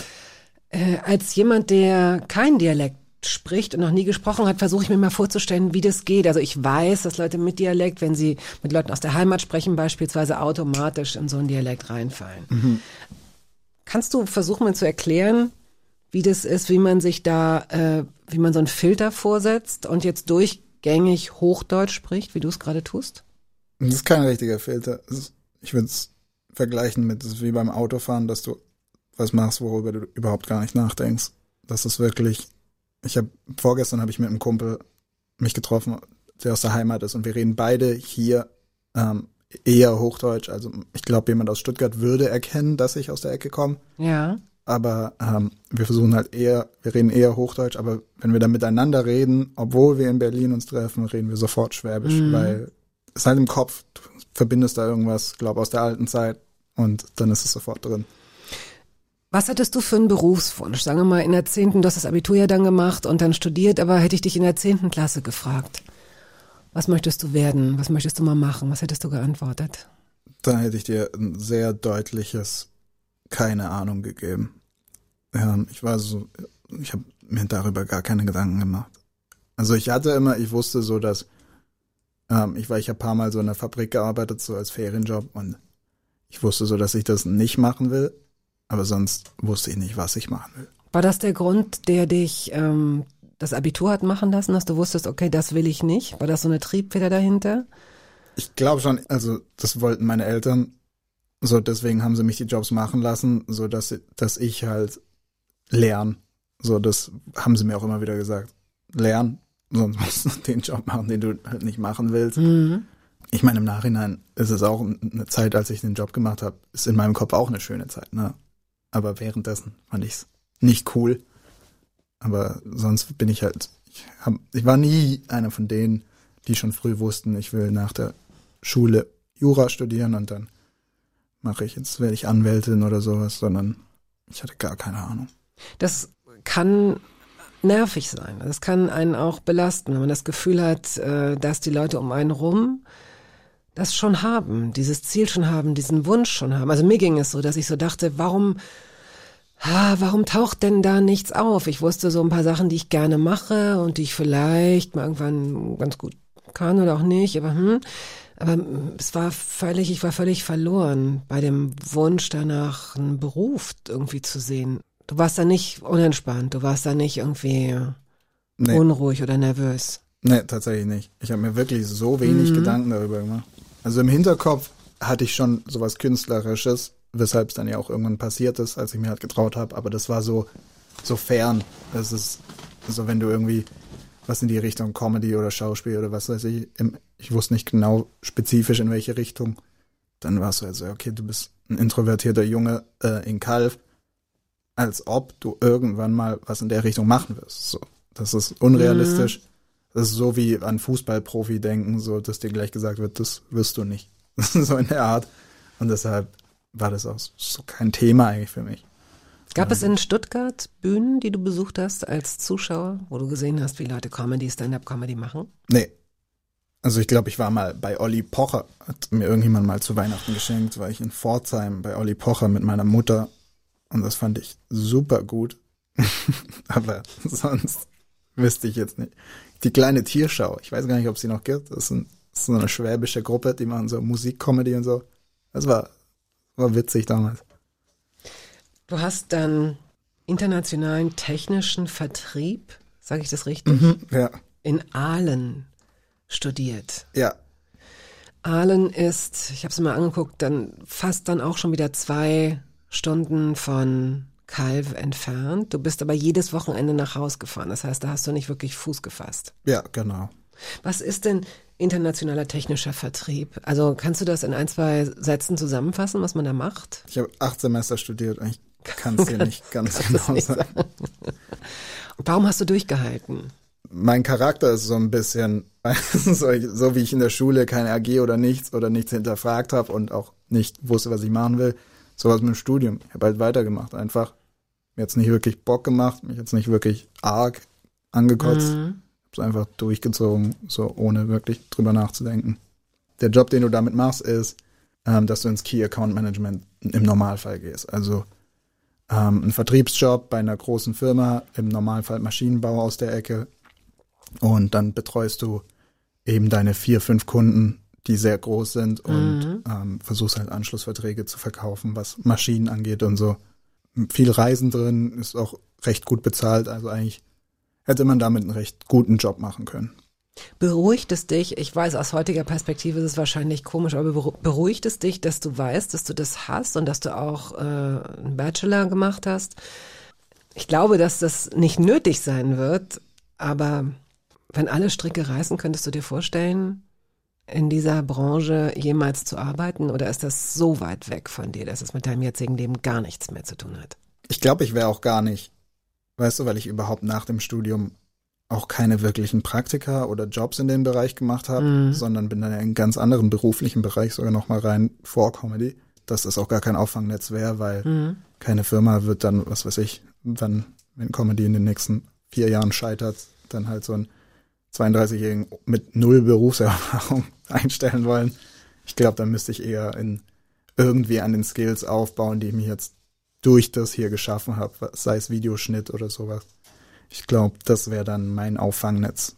als jemand, der kein Dialekt spricht und noch nie gesprochen hat, versuche ich mir mal vorzustellen, wie das geht. Also ich weiß, dass Leute mit Dialekt, wenn sie mit Leuten aus der Heimat sprechen, beispielsweise automatisch in so einen Dialekt reinfallen. Kannst du versuchen, mir zu erklären, wie das ist, wie man sich da, wie man so einen Filter vorsetzt und jetzt durchgängig Hochdeutsch spricht, wie du es gerade tust? Das ist kein richtiger Filter. Ich würde es vergleichen mit, das ist wie beim Autofahren, dass du was machst, worüber du überhaupt gar nicht nachdenkst. Das ist wirklich, vorgestern habe ich mit einem Kumpel mich getroffen, der aus der Heimat ist und wir reden beide hier eher Hochdeutsch. Also ich glaube, jemand aus Stuttgart würde erkennen, dass ich aus der Ecke komme. Ja. Aber wir versuchen halt wir reden eher Hochdeutsch, aber wenn wir dann miteinander reden, obwohl wir in Berlin uns treffen, reden wir sofort Schwäbisch, weil es halt im Kopf, du verbindest da irgendwas, glaube aus der alten Zeit und dann ist es sofort drin. Was hattest du für einen Berufswunsch? Sagen wir mal in der 10., du hast das Abitur ja dann gemacht und dann studiert, aber hätte ich dich in der 10. Klasse gefragt, was möchtest du werden? Was möchtest du mal machen? Was hättest du geantwortet? Da hätte ich dir ein sehr deutliches keine Ahnung gegeben. Ich habe mir darüber gar keine Gedanken gemacht. Also ich wusste so, dass ich habe ein paar Mal so in der Fabrik gearbeitet, so als Ferienjob und ich wusste so, dass ich das nicht machen will, aber sonst wusste ich nicht, was ich machen will. War das der Grund, der dich das Abitur hat machen lassen, dass du wusstest, okay, das will ich nicht? War das so eine Triebfeder dahinter? Ich glaube schon, also das wollten meine Eltern So, deswegen haben sie mich die Jobs machen lassen, so dass ich halt lerne. So, das haben sie mir auch immer wieder gesagt. Lern, sonst musst du den Job machen, den du halt nicht machen willst. Ich meine, im Nachhinein ist es auch eine Zeit, als ich den Job gemacht habe, ist in meinem Kopf auch eine schöne Zeit, ne? Aber währenddessen fand ich's nicht cool. Aber sonst bin ich halt, ich war nie einer von denen, die schon früh wussten, ich will nach der Schule Jura studieren und dann werde ich Anwältin oder sowas, sondern ich hatte gar keine Ahnung. Das kann nervig sein. Das kann einen auch belasten, wenn man das Gefühl hat, dass die Leute um einen rum das schon haben, dieses Ziel schon haben, diesen Wunsch schon haben. Also mir ging es so, dass ich so dachte, warum taucht denn da nichts auf? Ich wusste so ein paar Sachen, die ich gerne mache und die ich vielleicht mal irgendwann ganz gut kann oder auch nicht, aber ich war völlig verloren bei dem Wunsch danach, einen Beruf irgendwie zu sehen. Du warst da nicht unentspannt, du warst da nicht irgendwie unruhig oder nervös. Nee, tatsächlich nicht. Ich habe mir wirklich so wenig Gedanken darüber gemacht. Also im Hinterkopf hatte ich schon sowas Künstlerisches, weshalb es dann ja auch irgendwann passiert ist, als ich mir halt getraut habe, aber das war so fern. Das ist so, wenn du irgendwie was in die Richtung Comedy oder Schauspiel oder was weiß ich, ich wusste nicht genau spezifisch in welche Richtung, dann war es so, also okay, du bist ein introvertierter Junge in Calw, als ob du irgendwann mal was in der Richtung machen wirst. So, das ist unrealistisch. Das ist so wie an Fußballprofi denken, so dass dir gleich gesagt wird, das wirst du nicht. So in der Art. Und deshalb war das auch so kein Thema eigentlich für mich. Gab es in Stuttgart Bühnen, die du besucht hast als Zuschauer, wo du gesehen hast, wie Leute Stand-up-Comedy machen? Nee. Also ich glaube, ich war mal bei Olli Pocher, hat mir irgendjemand mal zu Weihnachten geschenkt, war ich in Pforzheim bei Olli Pocher mit meiner Mutter und das fand ich super gut. Aber sonst wüsste ich jetzt nicht. Die kleine Tierschau, ich weiß gar nicht, ob es sie noch gibt. Das ist so eine schwäbische Gruppe, die machen so Musikcomedy und so. Das war witzig damals. Du hast dann internationalen technischen Vertrieb, sage ich das richtig? Ja. In Aalen studiert. Ja. Aalen ist, ich habe es mal angeguckt, dann fast dann auch schon wieder 2 Stunden von Calw entfernt. Du bist aber jedes Wochenende nach Haus gefahren. Das heißt, da hast du nicht wirklich Fuß gefasst. Ja, genau. Was ist denn internationaler technischer Vertrieb? Also kannst du das in 1, 2 Sätzen zusammenfassen, was man da macht? Ich habe 8 Semester studiert und ich kann es dir nicht ganz genau sagen. Warum hast du durchgehalten? Mein Charakter ist so ein bisschen, so wie ich in der Schule keine AG oder nichts hinterfragt habe und auch nicht wusste, was ich machen will, sowas mit dem Studium. Ich habe halt weitergemacht einfach. Mir hat's nicht wirklich Bock gemacht, mich hat's nicht wirklich arg angekotzt. Hab's einfach durchgezogen, so ohne wirklich drüber nachzudenken. Der Job, den du damit machst, ist, dass du ins Key Account Management im Normalfall gehst. Also ein Vertriebsjob bei einer großen Firma, im Normalfall Maschinenbau aus der Ecke. Und dann betreust du eben deine 4, 5 Kunden, die sehr groß sind und versuchst halt Anschlussverträge zu verkaufen, was Maschinen angeht und so. Viel Reisen drin, ist auch recht gut bezahlt, also eigentlich hätte man damit einen recht guten Job machen können. Beruhigt es dich, ich weiß, aus heutiger Perspektive ist es wahrscheinlich komisch, aber beruhigt es dich, dass du weißt, dass du das hast und dass du auch einen Bachelor gemacht hast? Ich glaube, dass das nicht nötig sein wird, aber wenn alle Stricke reißen, könntest du dir vorstellen, in dieser Branche jemals zu arbeiten, oder ist das so weit weg von dir, dass es mit deinem jetzigen Leben gar nichts mehr zu tun hat? Ich glaube, ich wäre auch gar nicht, weißt du, weil ich überhaupt nach dem Studium auch keine wirklichen Praktika oder Jobs in dem Bereich gemacht habe, sondern bin dann in einen ganz anderen beruflichen Bereich sogar nochmal rein vor Comedy, dass das auch gar kein Auffangnetz wäre, weil keine Firma wird dann, was weiß ich, wenn Comedy in den nächsten 4 Jahren scheitert, dann halt so einen 32-Jährigen mit 0 Berufserfahrung einstellen wollen. Ich glaube, dann müsste ich eher irgendwie an den Skills aufbauen, die ich mir jetzt durch das hier geschaffen habe, sei es Videoschnitt oder sowas. Ich glaube, das wäre dann mein Auffangnetz.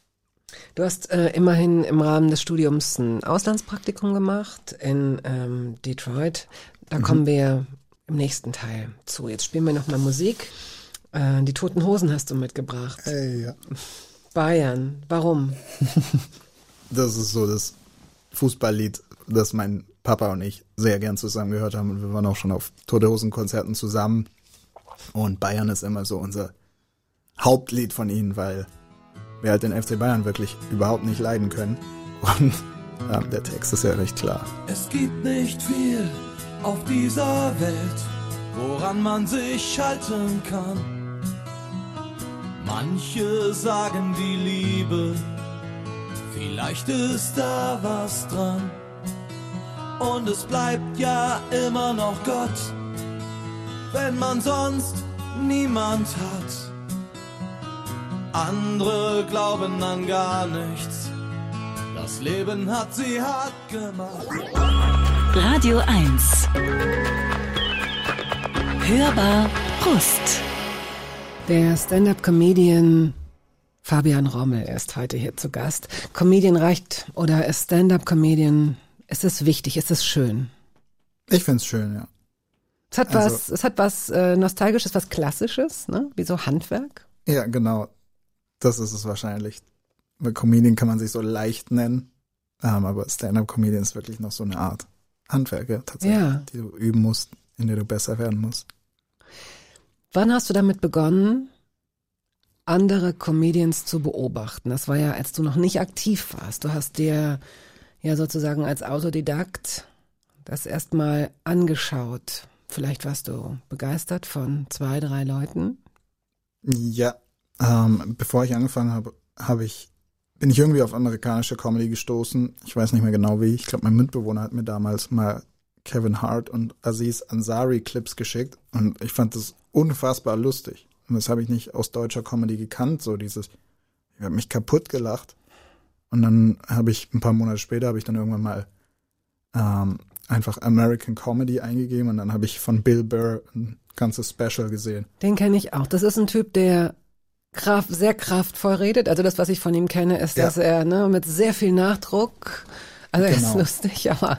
Du hast immerhin im Rahmen des Studiums ein Auslandspraktikum gemacht in Detroit. Da kommen wir im nächsten Teil zu. Jetzt spielen wir nochmal Musik. Die Toten Hosen hast du mitgebracht. Hey, ja. Bayern. Warum? Das ist so das Fußballlied dass mein Papa und ich sehr gern zusammen gehört haben und wir waren auch schon auf Tote Hosen Konzerten zusammen. Und Bayern ist immer so unser Hauptlied von ihnen, weil wir halt den FC Bayern wirklich überhaupt nicht leiden können. Und der Text ist ja recht klar. Es gibt nicht viel auf dieser Welt, woran man sich halten kann. Manche sagen die Liebe, vielleicht ist da was dran. Und es bleibt ja immer noch Gott, wenn man sonst niemand hat. Andere glauben an gar nichts, das Leben hat sie hart gemacht. Radio 1. Hörbar Brust. Der Stand-up-Comedian Fabian Rommel ist heute hier zu Gast. Comedian reicht, oder ist Stand-up-Comedian, ist es wichtig, ist es schön? Ich find's schön, ja. Es hat was Nostalgisches, was Klassisches, ne? Wie so Handwerk. Ja, genau. Das ist es wahrscheinlich. Bei Comedian kann man sich so leicht nennen, aber Stand-up-Comedian ist wirklich noch so eine Art Handwerk, ja, tatsächlich, Ja. die du üben musst, in der du besser werden musst. Wann hast du damit begonnen, andere Comedians zu beobachten? Das war ja, als du noch nicht aktiv warst. Du hast dir ja sozusagen als Autodidakt das erstmal angeschaut. Vielleicht warst du begeistert von 2, 3 Leuten. Ja, bevor ich angefangen habe, bin ich irgendwie auf amerikanische Comedy gestoßen. Ich weiß nicht mehr genau wie. Ich glaube, mein Mitbewohner hat mir damals mal Kevin Hart und Aziz Ansari Clips geschickt und ich fand das unfassbar lustig. Und das habe ich nicht aus deutscher Comedy gekannt, so ich habe mich kaputt gelacht. Und dann habe ich, ein paar Monate später, habe ich dann irgendwann mal einfach American Comedy eingegeben und dann habe ich von Bill Burr ein ganzes Special gesehen. Den kenne ich auch. Das ist ein Typ, der sehr kraftvoll redet. Also das, was ich von ihm kenne, ist, dass er mit sehr viel Nachdruck, also er ist Genau. lustig, aber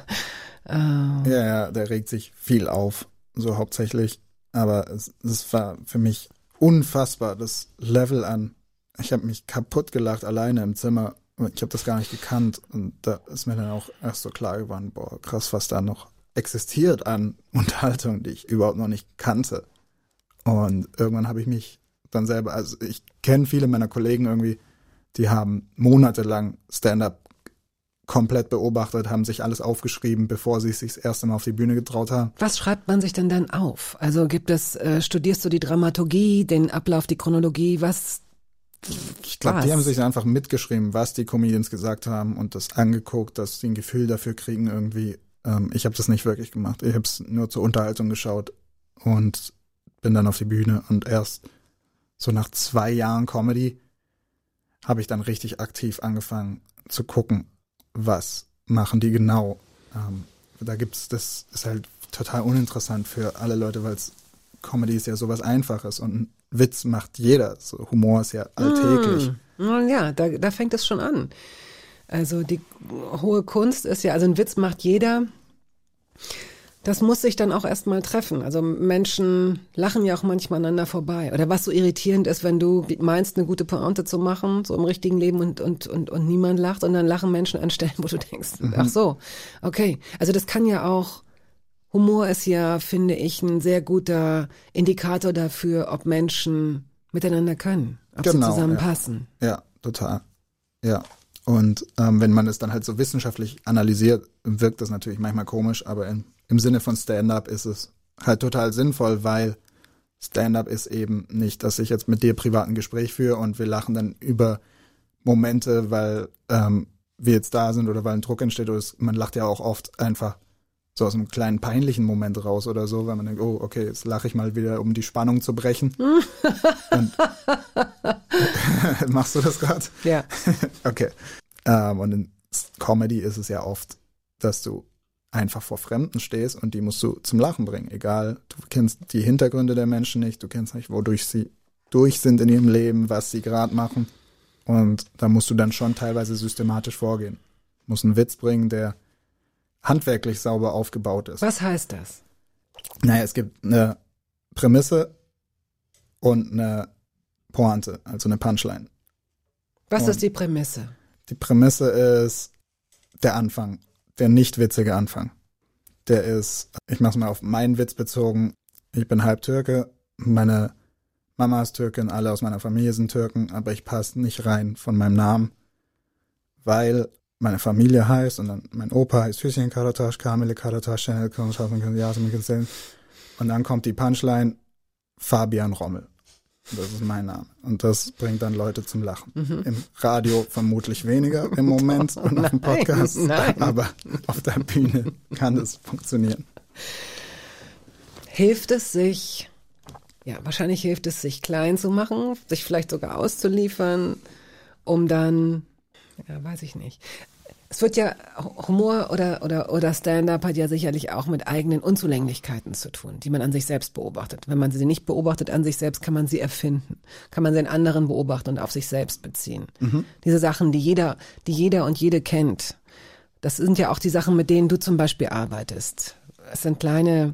Ja, der regt sich viel auf, so hauptsächlich. Aber es war für mich unfassbar, das Level an. Ich habe mich kaputt gelacht, alleine im Zimmer. Ich habe das gar nicht gekannt. Und da ist mir dann auch erst so klar geworden, boah, krass, was da noch existiert an Unterhaltung, die ich überhaupt noch nicht kannte. Und irgendwann habe ich mich dann selber, also ich kenne viele meiner Kollegen irgendwie, die haben monatelang Stand-up komplett beobachtet, haben sich alles aufgeschrieben, bevor sie es sich das erste Mal auf die Bühne getraut haben. was schreibt man sich denn dann auf? Also studierst du die Dramaturgie, den Ablauf, die Chronologie, was? Ich glaube, die haben sich einfach mitgeschrieben, was die Comedians gesagt haben und das angeguckt, dass sie ein Gefühl dafür kriegen irgendwie. Ich habe das nicht wirklich gemacht. Ich habe es nur zur Unterhaltung geschaut und bin dann auf die Bühne und erst so nach 2 Jahren Comedy habe ich dann richtig aktiv angefangen zu gucken, was machen die genau. Das ist halt total uninteressant für alle Leute, weil Comedy ist ja sowas Einfaches und ein Witz macht jeder. So, Humor ist ja alltäglich. Ja, da fängt es schon an. Also die hohe Kunst ist ja, also ein Witz macht jeder. Das muss sich dann auch erstmal treffen. Also Menschen lachen ja auch manchmal aneinander vorbei. Oder was so irritierend ist, wenn du meinst, eine gute Pointe zu machen, so im richtigen Leben und niemand lacht und dann lachen Menschen an Stellen, wo du denkst, ach so, okay. Also das kann ja auch, Humor ist ja, finde ich, ein sehr guter Indikator dafür, ob Menschen miteinander können, ob sie zusammenpassen. Ja, total. Ja. Und wenn man es dann halt so wissenschaftlich analysiert, wirkt das natürlich manchmal komisch, aber im Sinne von Stand-up ist es halt total sinnvoll, weil Stand-up ist eben nicht, dass ich jetzt mit dir privat ein Gespräch führe und wir lachen dann über Momente, weil wir jetzt da sind oder weil ein Druck entsteht. Oder man lacht ja auch oft einfach so aus einem kleinen peinlichen Moment raus oder so, weil man denkt, oh, okay, jetzt lache ich mal wieder, um die Spannung zu brechen. Und machst du das gerade? Ja. Okay. Und in Comedy ist es ja oft, dass du einfach vor Fremden stehst und die musst du zum Lachen bringen. Egal, du kennst die Hintergründe der Menschen nicht, du kennst nicht, wodurch sie durch sind in ihrem Leben, was sie gerade machen. Und da musst du dann schon teilweise systematisch vorgehen. Du musst einen Witz bringen, der handwerklich sauber aufgebaut ist. Was heißt das? Naja, es gibt eine Prämisse und eine Pointe, also eine Punchline. Was ist die Prämisse? Die Prämisse ist der Anfang, der nicht witzige Anfang. Der ist, ich mach's mal auf meinen Witz bezogen, ich bin halb Türke, meine Mama ist Türkin, alle aus meiner Familie sind Türken, aber ich passe nicht rein von meinem Namen, weil meine Familie heißt und dann mein Opa heißt Hüseyin Karataş, Kamil Karataş, Şenel Karataş, Yasemin Gülsen. Und dann kommt die Punchline Fabian Rommel. Das ist mein Name. Und das bringt dann Leute zum Lachen. Im Radio vermutlich weniger im Moment und auf dem Podcast. Nein. Aber auf der Bühne kann es funktionieren. Hilft es sich, wahrscheinlich hilft es sich klein zu machen, sich vielleicht sogar auszuliefern, um dann, weiß ich nicht. Es wird ja, Humor oder Stand-up hat ja sicherlich auch mit eigenen Unzulänglichkeiten zu tun, die man an sich selbst beobachtet. Wenn man sie nicht beobachtet an sich selbst, kann man sie erfinden. Kann man sie in anderen beobachten und auf sich selbst beziehen. Diese Sachen, die jeder und jede kennt, das sind ja auch die Sachen, mit denen du zum Beispiel arbeitest. Es sind kleine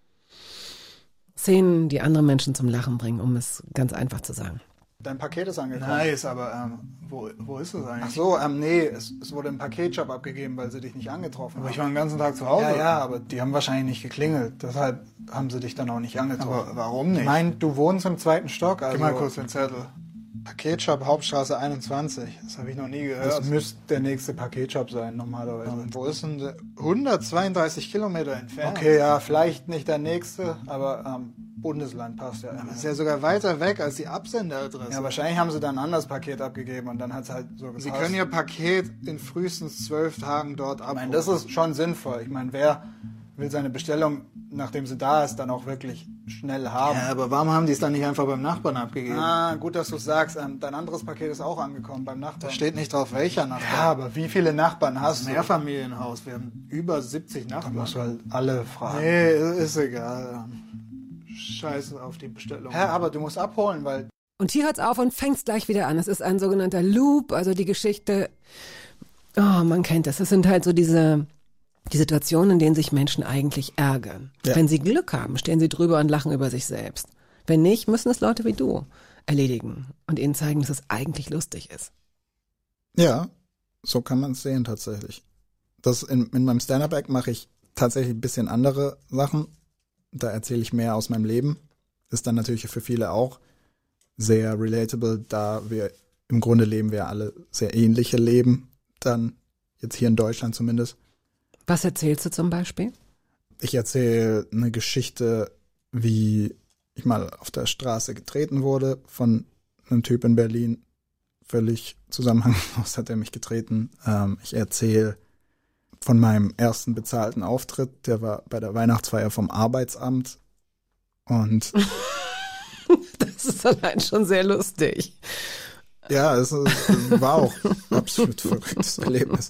Szenen, die andere Menschen zum Lachen bringen, um es ganz einfach zu sagen. Dein Paket ist angekommen. Nice, aber wo ist es eigentlich? Ach so, nee, es wurde im Paketshop abgegeben, weil sie dich nicht angetroffen haben. Aber ich war den ganzen Tag zu Hause. Ja, aber die haben wahrscheinlich nicht geklingelt. Deshalb haben sie dich dann auch nicht angetroffen. Aber warum nicht? Ich meine, du wohnst im 2. Stock. Also Gib mal kurz den Zettel. Paketshop Hauptstraße 21. Das habe ich noch nie gehört. Das müsste der nächste Paketshop sein, normalerweise. Wo ist denn der? 132 Kilometer entfernt. Okay, ja, vielleicht nicht der nächste, aber Bundesland passt ja. Das ist ja sogar weiter weg als die Absenderadresse. Ja, wahrscheinlich haben sie dann ein anderes Paket abgegeben und dann hat es halt so gepasst. Sie können Ihr Paket in frühestens 12 Tagen dort abholen. Ich meine, das ist schon sinnvoll. Ich meine, wer will seine Bestellung, nachdem sie da ist, dann auch wirklich schnell haben? Ja, aber warum haben die es dann nicht einfach beim Nachbarn abgegeben? Ah, gut, dass du es sagst. Dein anderes Paket ist auch angekommen beim Nachbarn. Da steht nicht drauf, welcher Nachbar. Ja, aber wie viele Nachbarn hast du? Mehrfamilienhaus. Wir haben über 70 Da Nachbarn. musst du halt alle fragen. Nee, ist egal. Scheiße auf die Bestellung. Hä, aber du musst abholen, weil... Und hier hört's auf und fängt's gleich wieder an. Es ist ein sogenannter Loop, also die Geschichte, man kennt das. Das sind halt so die Situationen, in denen sich Menschen eigentlich ärgern. Ja. Wenn sie Glück haben, stehen sie drüber und lachen über sich selbst. Wenn nicht, müssen es Leute wie du erledigen und ihnen zeigen, dass es eigentlich lustig ist. Ja, so kann man es sehen tatsächlich. In meinem Stand-Up-Act mache ich tatsächlich ein bisschen andere Sachen. Da erzähle ich mehr aus meinem Leben. Ist dann natürlich für viele auch sehr relatable, da wir im Grunde leben wir alle sehr ähnliche Leben. Dann jetzt hier in Deutschland zumindest. Was erzählst du zum Beispiel? Ich erzähle eine Geschichte, wie ich mal auf der Straße getreten wurde von einem Typ in Berlin. Völlig zusammenhanglos hat er mich getreten. Ich erzähle von meinem ersten bezahlten Auftritt. Der war bei der Weihnachtsfeier vom Arbeitsamt. Und Das ist allein schon sehr lustig. ja, es war auch absolut verrücktes Erlebnis.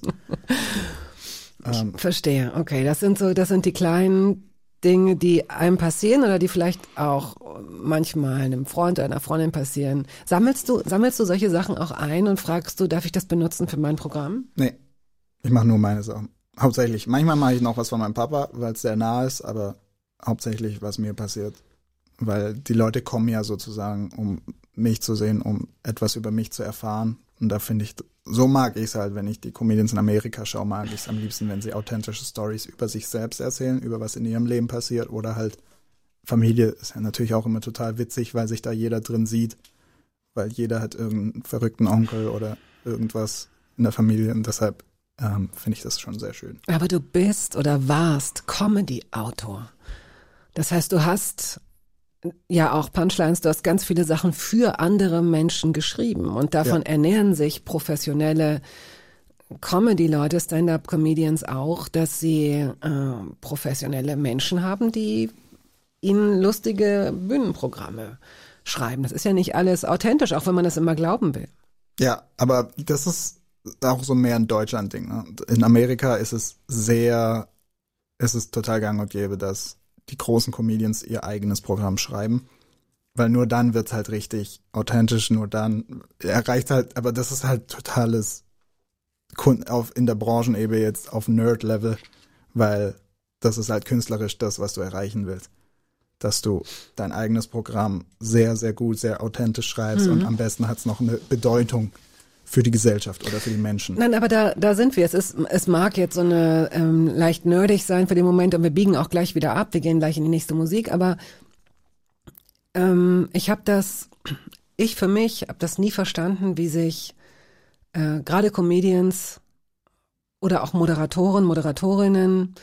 Verstehe, okay. Das sind die kleinen Dinge, die einem passieren oder die vielleicht auch manchmal einem Freund oder einer Freundin passieren. Sammelst du solche Sachen auch ein und fragst du, darf ich das benutzen für mein Programm? Nee, ich mache nur meine Sachen. Hauptsächlich. Manchmal mache ich noch was von meinem Papa, weil es sehr nah ist, aber hauptsächlich, was mir passiert. Weil die Leute kommen ja sozusagen, um mich zu sehen, um etwas über mich zu erfahren. Und da finde ich, so mag ich es halt, wenn ich die Comedians in Amerika schaue, mag ich es am liebsten, wenn sie authentische Stories über sich selbst erzählen, über was in ihrem Leben passiert. Oder halt Familie ist ja natürlich auch immer total witzig, weil sich da jeder drin sieht. Weil jeder hat irgendeinen verrückten Onkel oder irgendwas in der Familie. Und deshalb finde ich das schon sehr schön. Aber du bist oder warst Comedy-Autor. Das heißt, du hast ja auch Punchlines, du hast ganz viele Sachen für andere Menschen geschrieben und davon ernähren sich professionelle Comedy-Leute, Stand-up-Comedians auch, dass sie professionelle Menschen haben, die ihnen lustige Bühnenprogramme schreiben. Das ist ja nicht alles authentisch, auch wenn man das immer glauben will. Ja, aber das ist auch so mehr ein Deutschland-Ding. Ne? In Amerika ist es total gang und gäbe, dass die großen Comedians ihr eigenes Programm schreiben, weil nur dann wird's halt richtig authentisch, nur dann erreicht halt, aber das ist halt totales in der Branchenebene jetzt auf Nerd-Level, weil das ist halt künstlerisch das, was du erreichen willst. Dass du dein eigenes Programm sehr, sehr gut, sehr authentisch schreibst und am besten hat's noch eine Bedeutung, für die Gesellschaft oder für die Menschen. Nein, aber da sind wir. Es mag jetzt so eine leicht nerdig sein für den Moment und wir biegen auch gleich wieder ab. Wir gehen gleich in die nächste Musik, aber ich für mich habe das nie verstanden, wie sich gerade Comedians oder auch Moderatorinnen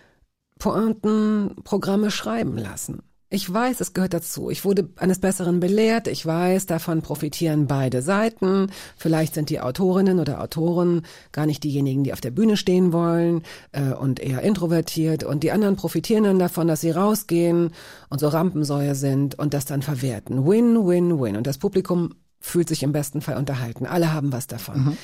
Pointenprogramme schreiben lassen. Ich weiß, es gehört dazu. Ich wurde eines Besseren belehrt. Ich weiß, davon profitieren beide Seiten. Vielleicht sind die Autorinnen oder Autoren gar nicht diejenigen, die auf der Bühne stehen wollen und eher introvertiert. Und die anderen profitieren dann davon, dass sie rausgehen und so Rampensäue sind und das dann verwerten. Win, win, win. Und das Publikum fühlt sich im besten Fall unterhalten. Alle haben was davon. Mhm.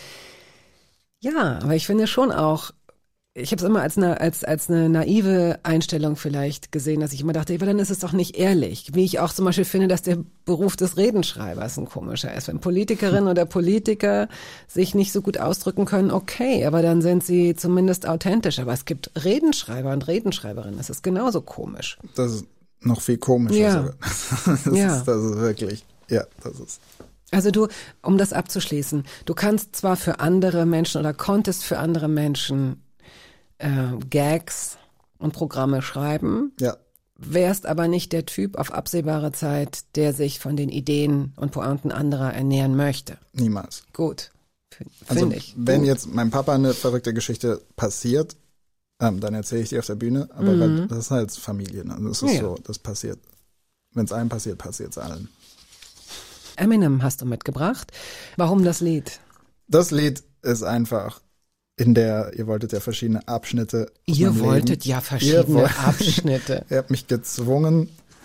Ja, aber ich finde schon auch, ich habe es immer als eine naive Einstellung vielleicht gesehen, dass ich immer dachte, aber dann ist es doch nicht ehrlich. Wie ich auch zum Beispiel finde, dass der Beruf des Redenschreibers ein komischer ist. Wenn Politikerinnen oder Politiker sich nicht so gut ausdrücken können, okay, aber dann sind sie zumindest authentisch. Aber es gibt Redenschreiber und Redenschreiberinnen, das ist genauso komisch. Das ist noch viel komischer Ja. sogar. Das ist wirklich, ja, das ist. Also um das abzuschließen, du kannst zwar für andere Menschen oder konntest für andere Menschen Gags und Programme schreiben, Ja, wärst aber nicht der Typ auf absehbare Zeit, der sich von den Ideen und Pointen anderer ernähren möchte. niemals. Gut, Also finde ich. wenn Gut. jetzt meinem Papa eine verrückte Geschichte passiert, dann erzähle ich die auf der Bühne, aber weil das ist halt Familie, ne? Das ist Ja. so, das passiert. Wenn es einem passiert, passiert es allen. Eminem hast du mitgebracht. Warum das Lied? Das Lied ist einfach ihr wolltet ja verschiedene Abschnitte. aus Ihr meinem wolltet Leben. ja verschiedene Abschnitte. Ihr habt mich gezwungen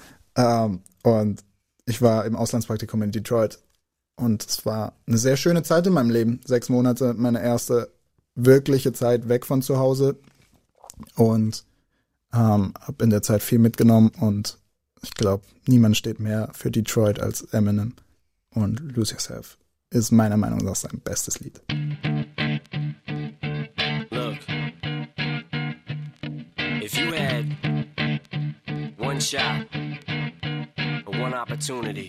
und ich war im Auslandspraktikum in Detroit und es war eine sehr schöne Zeit in meinem Leben. 6 Monate, meine erste wirkliche Zeit weg von zu Hause und habe in der Zeit viel mitgenommen und ich glaube, niemand steht mehr für Detroit als Eminem und Lose Yourself ist meiner Meinung nach sein bestes Lied. Look, if you had one shot or one opportunity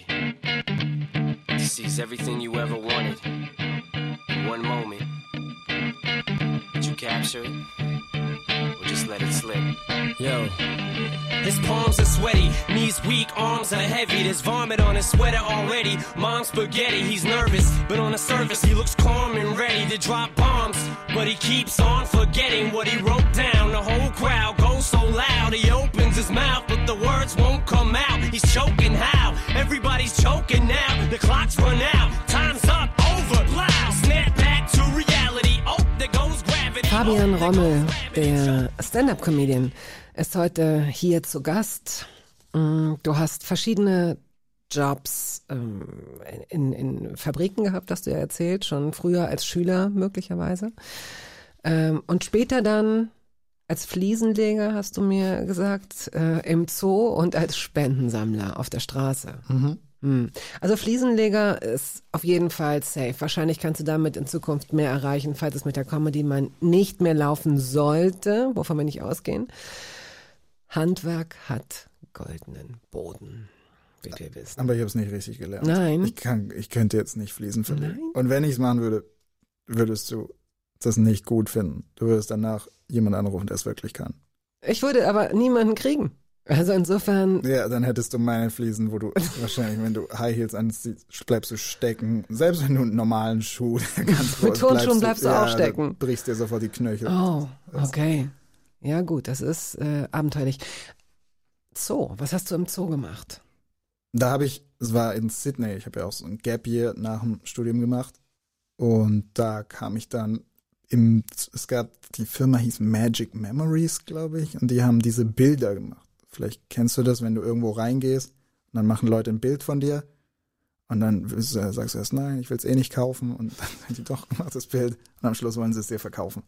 to seize everything you ever wanted in one moment, would you capture it or just let it slip? Yo. His palms are sweaty, knees weak, arms are heavy. There's vomit on his sweater already. Mom's spaghetti, he's nervous, but on the surface he looks calm and ready to drop bombs. But he keeps on forgetting what he wrote down. The whole crowd goes so loud, he opens his mouth, but the words won't come out. He's choking how? Everybody's choking now. The clock's run out, time's up, over, loud. Snap back to reality. Oh, there goes gravity. Fabian Rommel, der Stand-up-Comedian, ist heute hier zu Gast. Du hast verschiedene Jobs in Fabriken gehabt, hast du ja erzählt, schon früher als Schüler möglicherweise. Und später dann als Fliesenleger, hast du mir gesagt, im Zoo und als Spendensammler auf der Straße. Also Fliesenleger ist auf jeden Fall safe. Wahrscheinlich kannst du damit in Zukunft mehr erreichen, falls es mit der Comedy mal nicht mehr laufen sollte, wovon wir nicht ausgehen. Handwerk hat goldenen Boden, wie wir wissen. Aber ich habe es nicht richtig gelernt. Nein. Ich könnte jetzt nicht Fliesen verlegen. Nein? Und wenn ich es machen würde, würdest du das nicht gut finden. Du würdest danach jemand anrufen, der es wirklich kann. Ich würde aber niemanden kriegen. Also insofern, Ja, dann hättest du meine Fliesen, wo du wahrscheinlich, wenn du High Heels anziehst, bleibst du stecken. Selbst wenn du einen normalen Schuh ganz Mit Turnschuhen bleibst du auch stecken. Du brichst dir sofort die Knöchel. oh, okay. Ja gut, das ist abenteuerlich. Zoo, was hast du im Zoo gemacht? Es war in Sydney, ich habe ja auch so ein Gap Year nach dem Studium gemacht. Und da kam ich dann die Firma hieß Magic Memories, glaube ich, und die haben diese Bilder gemacht. Vielleicht kennst du das, wenn du irgendwo reingehst und dann machen Leute ein Bild von dir und dann sagst du erst, nein, ich will es eh nicht kaufen und dann haben die doch gemacht, das Bild, und am Schluss wollen sie es dir verkaufen.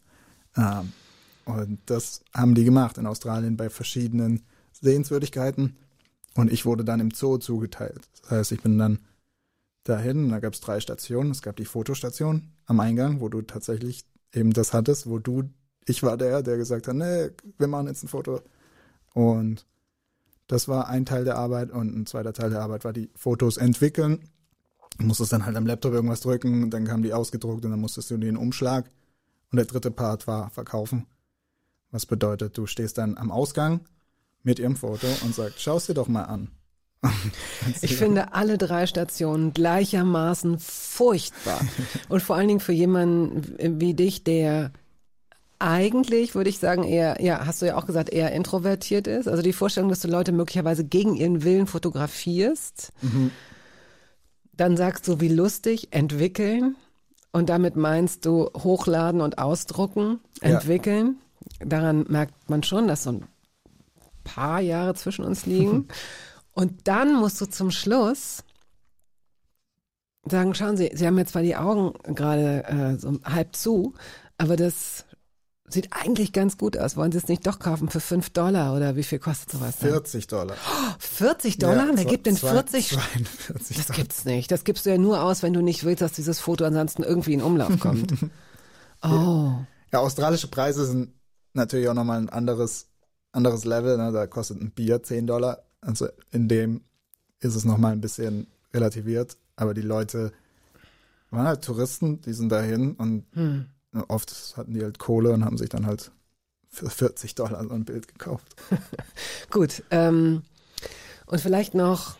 Und das haben die gemacht in Australien bei verschiedenen Sehenswürdigkeiten und ich wurde dann im Zoo zugeteilt. Das heißt, ich bin dann dahin, da gab es 3 Stationen. Es gab die Fotostation am Eingang, wo du tatsächlich eben das hattest, ich war der gesagt hat, nee, wir machen jetzt ein Foto. Und das war ein Teil der Arbeit und ein zweiter Teil der Arbeit war die Fotos entwickeln Du musstest dann halt am Laptop irgendwas drücken, und dann kam die ausgedruckt und dann musstest du den Umschlag. Und der dritte Part war verkaufen. Was bedeutet, du stehst dann am Ausgang mit ihrem Foto und sagst, schau es dir doch mal an. Ich finde alle 3 Stationen gleichermaßen furchtbar. Und vor allen Dingen für jemanden wie dich, der eigentlich, würde ich sagen, eher, ja, hast du ja auch gesagt, eher introvertiert ist. Also die Vorstellung, dass du Leute möglicherweise gegen ihren Willen fotografierst, dann sagst du, wie lustig, entwickeln. Und damit meinst du hochladen und ausdrucken, entwickeln. Daran merkt man schon, dass so ein paar Jahre zwischen uns liegen. Und dann musst du zum Schluss sagen, schauen Sie, Sie haben jetzt zwar die Augen gerade so halb zu, aber das sieht eigentlich ganz gut aus. Wollen Sie es nicht doch kaufen für $5 oder wie viel kostet sowas denn? $40. $40? Ja, Wer gibt denn 40? 42 Das gibt's nicht. Das gibst du ja nur aus, wenn du nicht willst, dass dieses Foto ansonsten irgendwie in Umlauf kommt. Oh. Ja, australische Preise sind natürlich auch nochmal ein anderes Level. Ne? Da kostet ein Bier $10. Also in dem ist es nochmal ein bisschen relativiert. Aber die Leute waren halt Touristen, die sind dahin und oft hatten die halt Kohle und haben sich dann halt für $40 so ein Bild gekauft. Gut. Und vielleicht noch,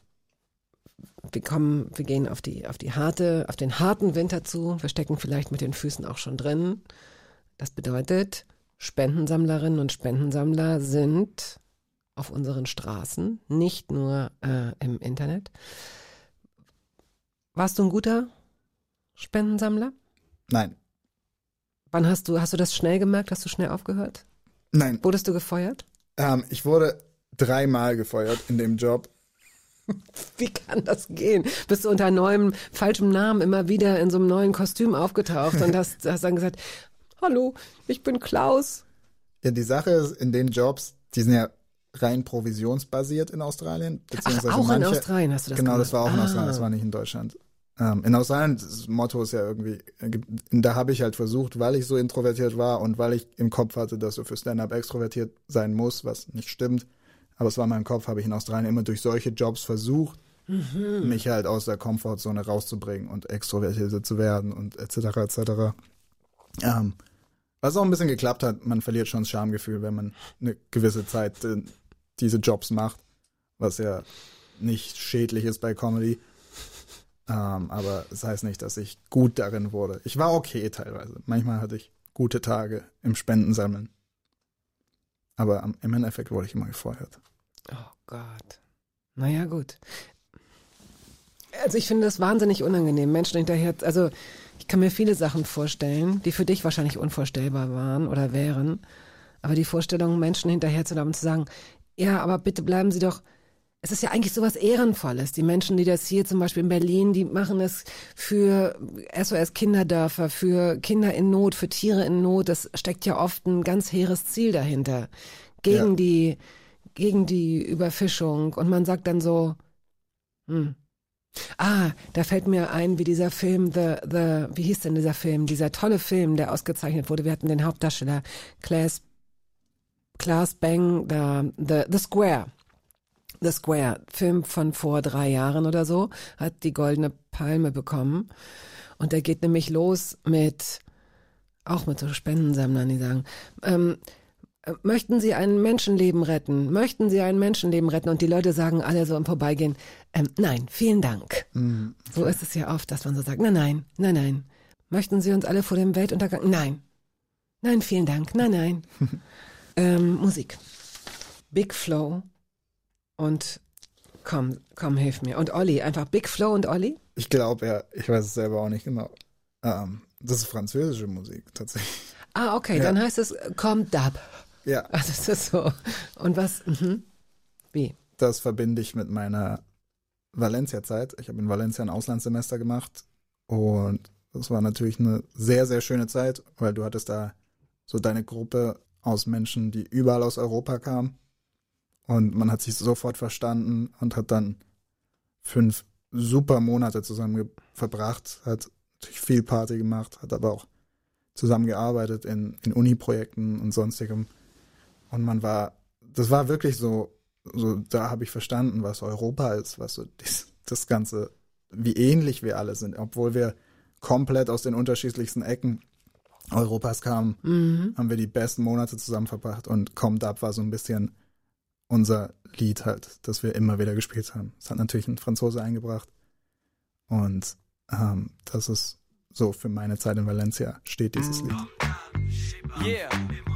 wir gehen auf den harten Winter zu. Wir stecken vielleicht mit den Füßen auch schon drin. Das bedeutet, Spendensammlerinnen und Spendensammler sind auf unseren Straßen, nicht nur im Internet. Warst du ein guter Spendensammler? Nein. Wann hast du das schnell gemerkt? Hast du schnell aufgehört? Nein. Wurdest du gefeuert? Ich wurde 3-mal gefeuert in dem Job. Wie kann das gehen? Bist du unter neuem, falschem Namen immer wieder in so einem neuen Kostüm aufgetaucht und hast dann gesagt, hallo, ich bin Klaus. Ja, die Sache ist, in den Jobs, die sind ja rein provisionsbasiert in Australien. Ach, auch in Australien hast du das Genau, gemacht? das war auch in Australien, das war nicht in Deutschland. In Australien, das Motto ist ja irgendwie, da habe ich halt versucht, weil ich so introvertiert war und weil ich im Kopf hatte, dass du für Stand-Up extrovertiert sein musst, was nicht stimmt, aber es war in meinem Kopf, habe ich in Australien immer durch solche Jobs versucht, mich halt aus der Komfortzone rauszubringen und extrovertierter zu werden und etc. etc. Was auch ein bisschen geklappt hat, man verliert schon das Schamgefühl, wenn man eine gewisse Zeit diese Jobs macht, was ja nicht schädlich ist bei Comedy. Aber das heißt nicht, dass ich gut darin wurde. Ich war okay teilweise. Manchmal hatte ich gute Tage im Spendensammeln. Aber im Endeffekt wurde ich immer gefeuert. Oh Gott. Naja, gut. Also ich finde das wahnsinnig unangenehm, Menschen hinterher, also ich kann mir viele Sachen vorstellen, die für dich wahrscheinlich unvorstellbar waren oder wären, aber die Vorstellung, Menschen hinterher zu laufen und zu sagen, ja, aber bitte bleiben Sie doch, es ist ja eigentlich sowas Ehrenvolles. Die Menschen, die das hier zum Beispiel in Berlin, die machen das für SOS Kinderdörfer, für Kinder in Not, für Tiere in Not. Das steckt ja oft ein ganz hehres Ziel dahinter. Gegen die Überfischung. Und man sagt dann so, da fällt mir ein, wie dieser Film, wie hieß denn dieser Film? Dieser tolle Film, der ausgezeichnet wurde. Wir hatten den Hauptdarsteller Claes Bang, The Square. The Square, Film von vor 3 Jahren oder so, hat die Goldene Palme bekommen. Und der geht nämlich los auch mit so Spendensammlern, die sagen, möchten Sie ein Menschenleben retten? Möchten Sie ein Menschenleben retten? Und die Leute sagen alle so im Vorbeigehen, nein, vielen Dank. So ist es ja oft, dass man so sagt, nein. Möchten Sie uns alle vor dem Weltuntergang? Nein, vielen Dank, nein. Musik. Big Flow. Und komm, hilf mir. Und Olli, einfach Big Flow und Olli? Ich glaube, ja, ich weiß es selber auch nicht genau. Das ist französische Musik, tatsächlich. Ah, okay, dann heißt es Comme Dab. Ja. Also das ist so. Und was, wie? Das verbinde ich mit meiner Valencia-Zeit. Ich habe in Valencia ein Auslandssemester gemacht und das war natürlich eine sehr, sehr schöne Zeit, weil du hattest da so deine Gruppe aus Menschen, die überall aus Europa kamen. Und man hat sich sofort verstanden und hat dann 5 super Monate zusammen verbracht, hat natürlich viel Party gemacht, hat aber auch zusammengearbeitet in Uni-Projekten und sonstigem. Und das war wirklich so da habe ich verstanden, was Europa ist, was so das ganze wie ähnlich wir alle sind, obwohl wir komplett aus den unterschiedlichsten Ecken Europas kamen, haben wir die besten Monate zusammen verbracht und Come Dab war so ein bisschen unser Lied halt, das wir immer wieder gespielt haben. Das hat natürlich ein Franzose eingebracht und das ist so für meine Zeit in Valencia steht dieses Lied. Yeah.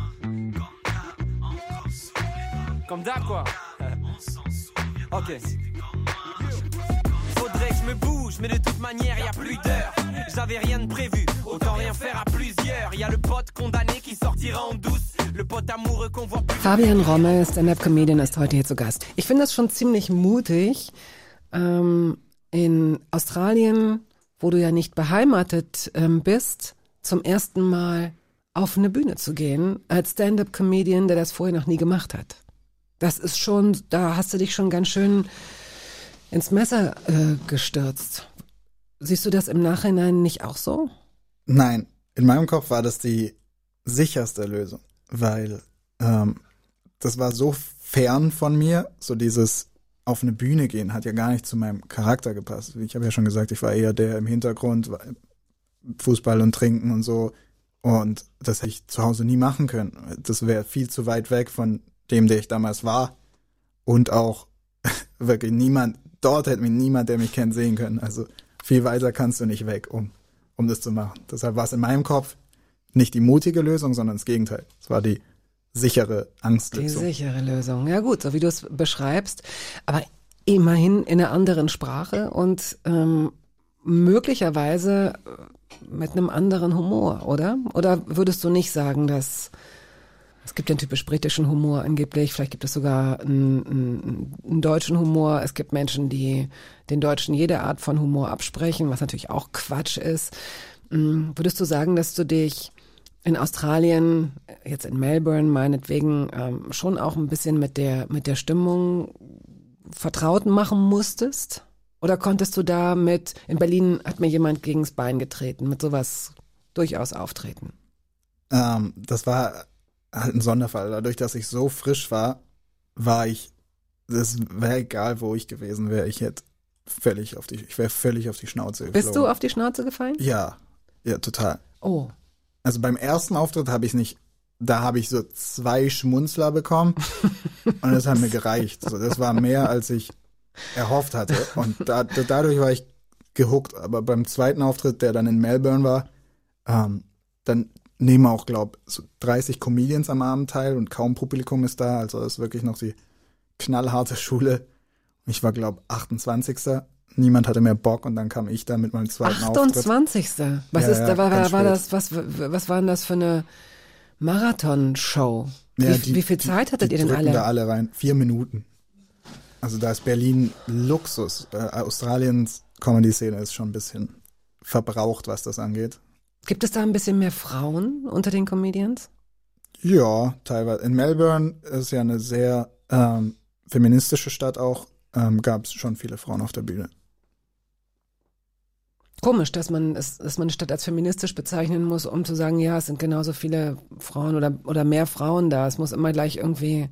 Comme d'hab quoi. Ok. Faudrait que je me bouge, mais de toute manière y a plus d'heures. J'avais rien de prévu, autant rien faire à plusieurs. Y a le pote condamné qui sortira en douce, le pote amoureux qu'on voit plus. Fabian Rommel, Stand-Up-Comedian, ist heute hier zu Gast. Ich finde das schon ziemlich mutig, in Australien, wo du ja nicht beheimatet bist, zum ersten Mal auf eine Bühne zu gehen, als Stand-Up-Comedian, der das vorher noch nie gemacht hat. Das ist schon, da hast du dich schon ganz schön ins Messer gestürzt. Siehst du das im Nachhinein nicht auch so? Nein, in meinem Kopf war das die sicherste Lösung, weil das war so fern von mir, so dieses auf eine Bühne gehen hat ja gar nicht zu meinem Charakter gepasst. Ich habe ja schon gesagt, ich war eher der im Hintergrund, Fußball und Trinken und so und das hätte ich zu Hause nie machen können. Das wäre viel zu weit weg von dem, der ich damals war und auch wirklich dort hätte mich niemand, der mich kennt, sehen können. Also viel weiter kannst du nicht weg, um das zu machen. Deshalb war es in meinem Kopf nicht die mutige Lösung, sondern das Gegenteil. Es war die sichere Angstlösung. Die sichere Lösung. Ja gut, so wie du es beschreibst, aber immerhin in einer anderen Sprache und möglicherweise mit einem anderen Humor, oder? Oder würdest du nicht sagen, dass es gibt den typisch britischen Humor angeblich, vielleicht gibt es sogar einen deutschen Humor. Es gibt Menschen, die den Deutschen jede Art von Humor absprechen, was natürlich auch Quatsch ist. Würdest du sagen, dass du dich in Australien, jetzt in Melbourne meinetwegen, schon auch ein bisschen mit der Stimmung vertraut machen musstest? Oder konntest du da in Berlin hat mir jemand gegens Bein getreten, mit sowas durchaus auftreten? Das war halt ein Sonderfall. Dadurch, dass ich so frisch war, das wäre egal, wo ich gewesen wäre, ich wäre völlig auf die Schnauze geflogen. Bist du auf die Schnauze gefallen? Ja, total. Oh. Also beim ersten Auftritt habe ich so 2 Schmunzler bekommen und das hat mir gereicht. So, das war mehr, als ich erhofft hatte und dadurch war ich gehuckt. Aber beim zweiten Auftritt, der dann in Melbourne war, dann nehmen auch, so 30 Comedians am Abend teil und kaum Publikum ist da. Also das ist wirklich noch die knallharte Schule. Ich war, 28. Niemand hatte mehr Bock und dann kam ich da mit meinem zweiten 28. Auftritt. Was war denn das für eine Marathon-Show? Wie viel Zeit hattet ihr denn alle? Da alle rein. 4 Minuten. Also da ist Berlin Luxus. Australiens Comedy-Szene ist schon ein bisschen verbraucht, was das angeht. Gibt es da ein bisschen mehr Frauen unter den Comedians? Ja, teilweise. In Melbourne ist ja eine sehr feministische Stadt auch. Gab es schon viele Frauen auf der Bühne. Komisch, dass man eine Stadt als feministisch bezeichnen muss, um zu sagen, ja, es sind genauso viele Frauen oder mehr Frauen da. Es muss immer gleich irgendwie...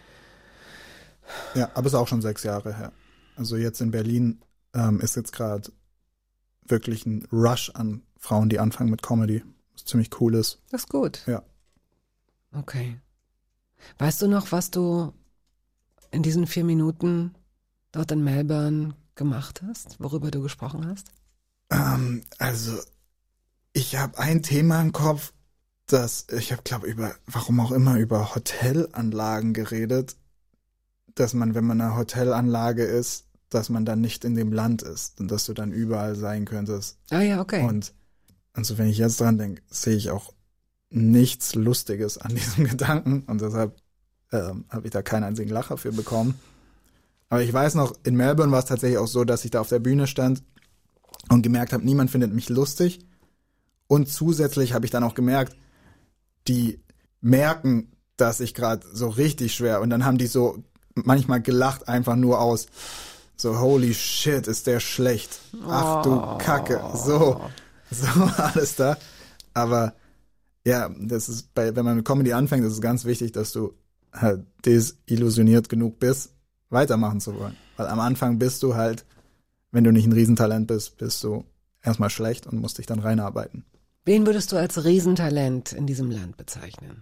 Ja, aber es ist auch schon 6 Jahre her. Also jetzt in Berlin ist jetzt gerade wirklich ein Rush an Frauen, die anfangen mit Comedy. Was ziemlich cool ist. Das ist gut. Ja. Okay. Weißt du noch, was du in diesen 4 Minuten dort in Melbourne gemacht hast? Worüber du gesprochen hast? Also, ich habe ein Thema im Kopf, ich habe, warum auch immer, über Hotelanlagen geredet, dass man, wenn man eine Hotelanlage ist, dass man dann nicht in dem Land ist und dass du dann überall sein könntest. Ah ja, okay. Und also wenn ich jetzt dran denke, sehe ich auch nichts Lustiges an diesem Gedanken und deshalb habe ich da keinen einzigen Lacher für bekommen. Aber ich weiß noch, in Melbourne war es tatsächlich auch so, dass ich da auf der Bühne stand und gemerkt habe, niemand findet mich lustig. Und zusätzlich habe ich dann auch gemerkt, die merken, dass ich gerade so richtig schwer und dann haben die so manchmal gelacht einfach nur aus so holy shit, ist der schlecht. Ach du Kacke. So alles da. Aber ja, das ist wenn man mit Comedy anfängt, ist es ganz wichtig, dass du halt desillusioniert genug bist, weitermachen zu wollen. Weil am Anfang bist du halt wenn du nicht ein Riesentalent bist, bist du erstmal schlecht und musst dich dann reinarbeiten. Wen würdest du als Riesentalent in diesem Land bezeichnen?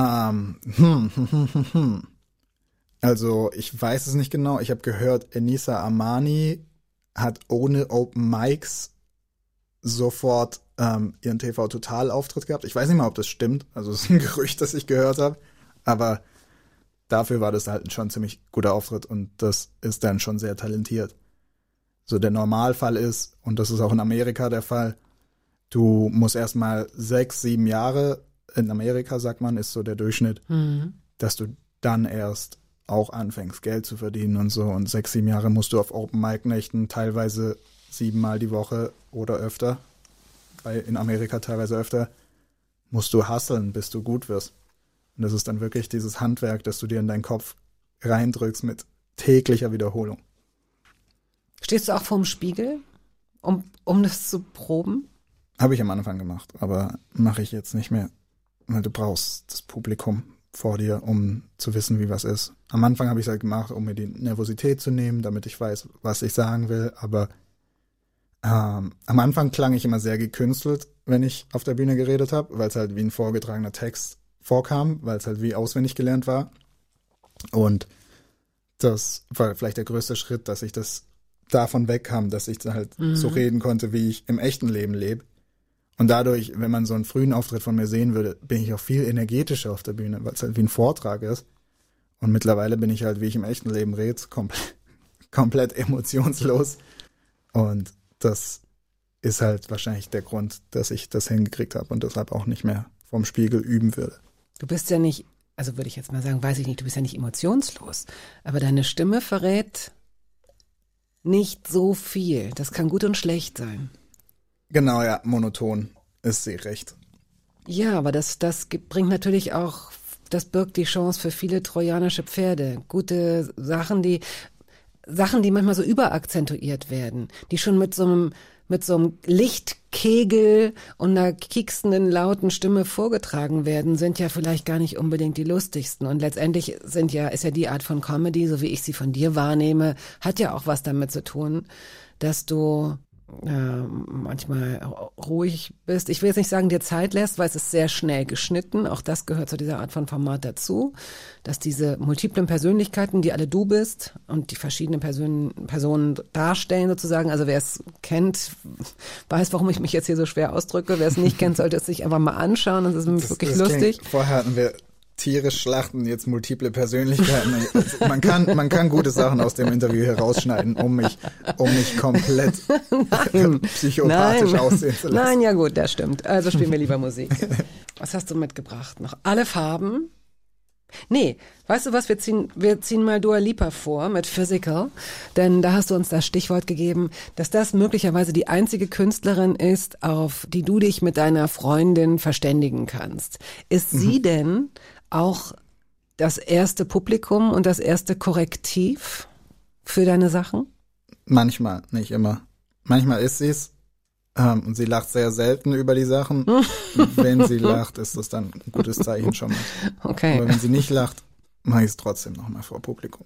Also ich weiß es nicht genau. Ich habe gehört, Enisa Amani hat ohne Open Mics sofort ihren TV-Total-Auftritt gehabt. Ich weiß nicht mal, ob das stimmt. Also es ist ein Gerücht, das ich gehört habe. Aber dafür war das halt schon ein ziemlich guter Auftritt und das ist dann schon sehr talentiert. So der Normalfall ist, und das ist auch in Amerika der Fall, du musst erstmal 6, 7 Jahre, in Amerika sagt man, ist so der Durchschnitt, dass du dann erst auch anfängst, Geld zu verdienen und so. Und 6, 7 Jahre musst du auf Open-Mic-Nächten, teilweise 7-mal die Woche oder öfter, weil in Amerika teilweise öfter, musst du hustlen, bis du gut wirst. Und das ist dann wirklich dieses Handwerk, das du dir in deinen Kopf reindrückst mit täglicher Wiederholung. Stehst du auch vorm Spiegel, um das zu proben? Habe ich am Anfang gemacht, aber mache ich jetzt nicht mehr, weil du brauchst das Publikum vor dir, um zu wissen, wie was ist. Am Anfang habe ich es halt gemacht, um mir die Nervosität zu nehmen, damit ich weiß, was ich sagen will, aber am Anfang klang ich immer sehr gekünstelt, wenn ich auf der Bühne geredet habe, weil es halt wie ein vorgetragener Text vorkam, weil es halt wie auswendig gelernt war. Und das war vielleicht der größte Schritt, dass ich das davon wegkam, dass ich halt so reden konnte, wie ich im echten Leben lebe. Und dadurch, wenn man so einen frühen Auftritt von mir sehen würde, bin ich auch viel energetischer auf der Bühne, weil es halt wie ein Vortrag ist. Und mittlerweile bin ich halt, wie ich im echten Leben rede, komplett emotionslos. Und das ist halt wahrscheinlich der Grund, dass ich das hingekriegt habe und deshalb auch nicht mehr vorm Spiegel üben würde. Du bist ja nicht, also würde ich jetzt mal sagen, weiß ich nicht, du bist ja nicht emotionslos, aber deine Stimme verrät nicht so viel. Das kann gut und schlecht sein. Genau, ja, monoton ist sie recht. Ja, aber das bringt natürlich auch, das birgt die Chance für viele trojanische Pferde. Gute Sachen, die manchmal so überakzentuiert werden, die schon mit so einem Lichtkegel und einer kieksenden, lauten Stimme vorgetragen werden, sind ja vielleicht gar nicht unbedingt die lustigsten. Und letztendlich ist ja die Art von Comedy, so wie ich sie von dir wahrnehme, hat ja auch was damit zu tun, dass du manchmal ruhig bist. Ich will jetzt nicht sagen, dir Zeit lässt, weil es ist sehr schnell geschnitten. Auch das gehört zu dieser Art von Format dazu, dass diese multiplen Persönlichkeiten, die alle du bist und die verschiedenen Personen darstellen sozusagen. Also wer es kennt, weiß, warum ich mich jetzt hier so schwer ausdrücke. Wer es nicht kennt, sollte es sich einfach mal anschauen. Das ist wirklich lustig. Vorher hatten wir Tiere schlachten, jetzt multiple Persönlichkeiten. Man kann gute Sachen aus dem Interview herausschneiden, um mich komplett psychopathisch aussehen zu lassen. Nein, ja gut, das stimmt. Also spielen wir lieber Musik. Was hast du mitgebracht? Noch alle Farben? Nee, weißt du was, wir ziehen mal Dua Lipa vor mit Physical, denn da hast du uns das Stichwort gegeben, dass das möglicherweise die einzige Künstlerin ist, auf die du dich mit deiner Freundin verständigen kannst. Ist sie denn auch das erste Publikum und das erste Korrektiv für deine Sachen? Manchmal, nicht immer. Manchmal ist sie es und sie lacht sehr selten über die Sachen. Wenn sie lacht, ist das dann ein gutes Zeichen schon mal. Okay. Aber wenn sie nicht lacht, mache ich es trotzdem nochmal vor Publikum.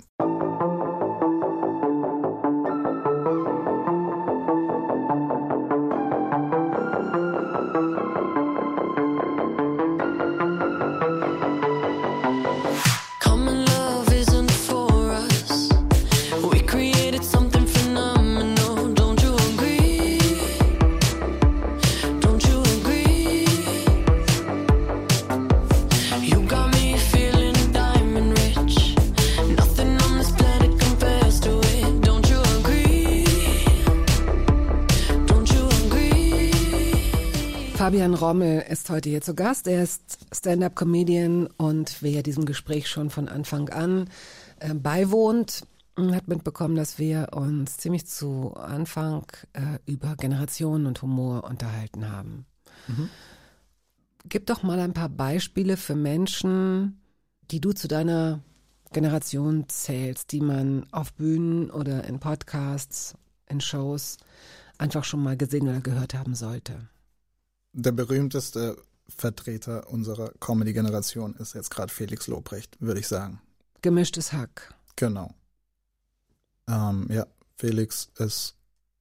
Fabian Rommel ist heute hier zu Gast. Er ist Stand-up-Comedian und wer diesem Gespräch schon von Anfang an beiwohnt, hat mitbekommen, dass wir uns ziemlich zu Anfang über Generationen und Humor unterhalten haben. Gib doch mal ein paar Beispiele für Menschen, die du zu deiner Generation zählst, die man auf Bühnen oder in Podcasts, in Shows einfach schon mal gesehen oder gehört haben sollte. Der berühmteste Vertreter unserer Comedy-Generation ist jetzt gerade Felix Lobrecht, würde ich sagen. Gemischtes Hack. Genau. Ja, Felix ist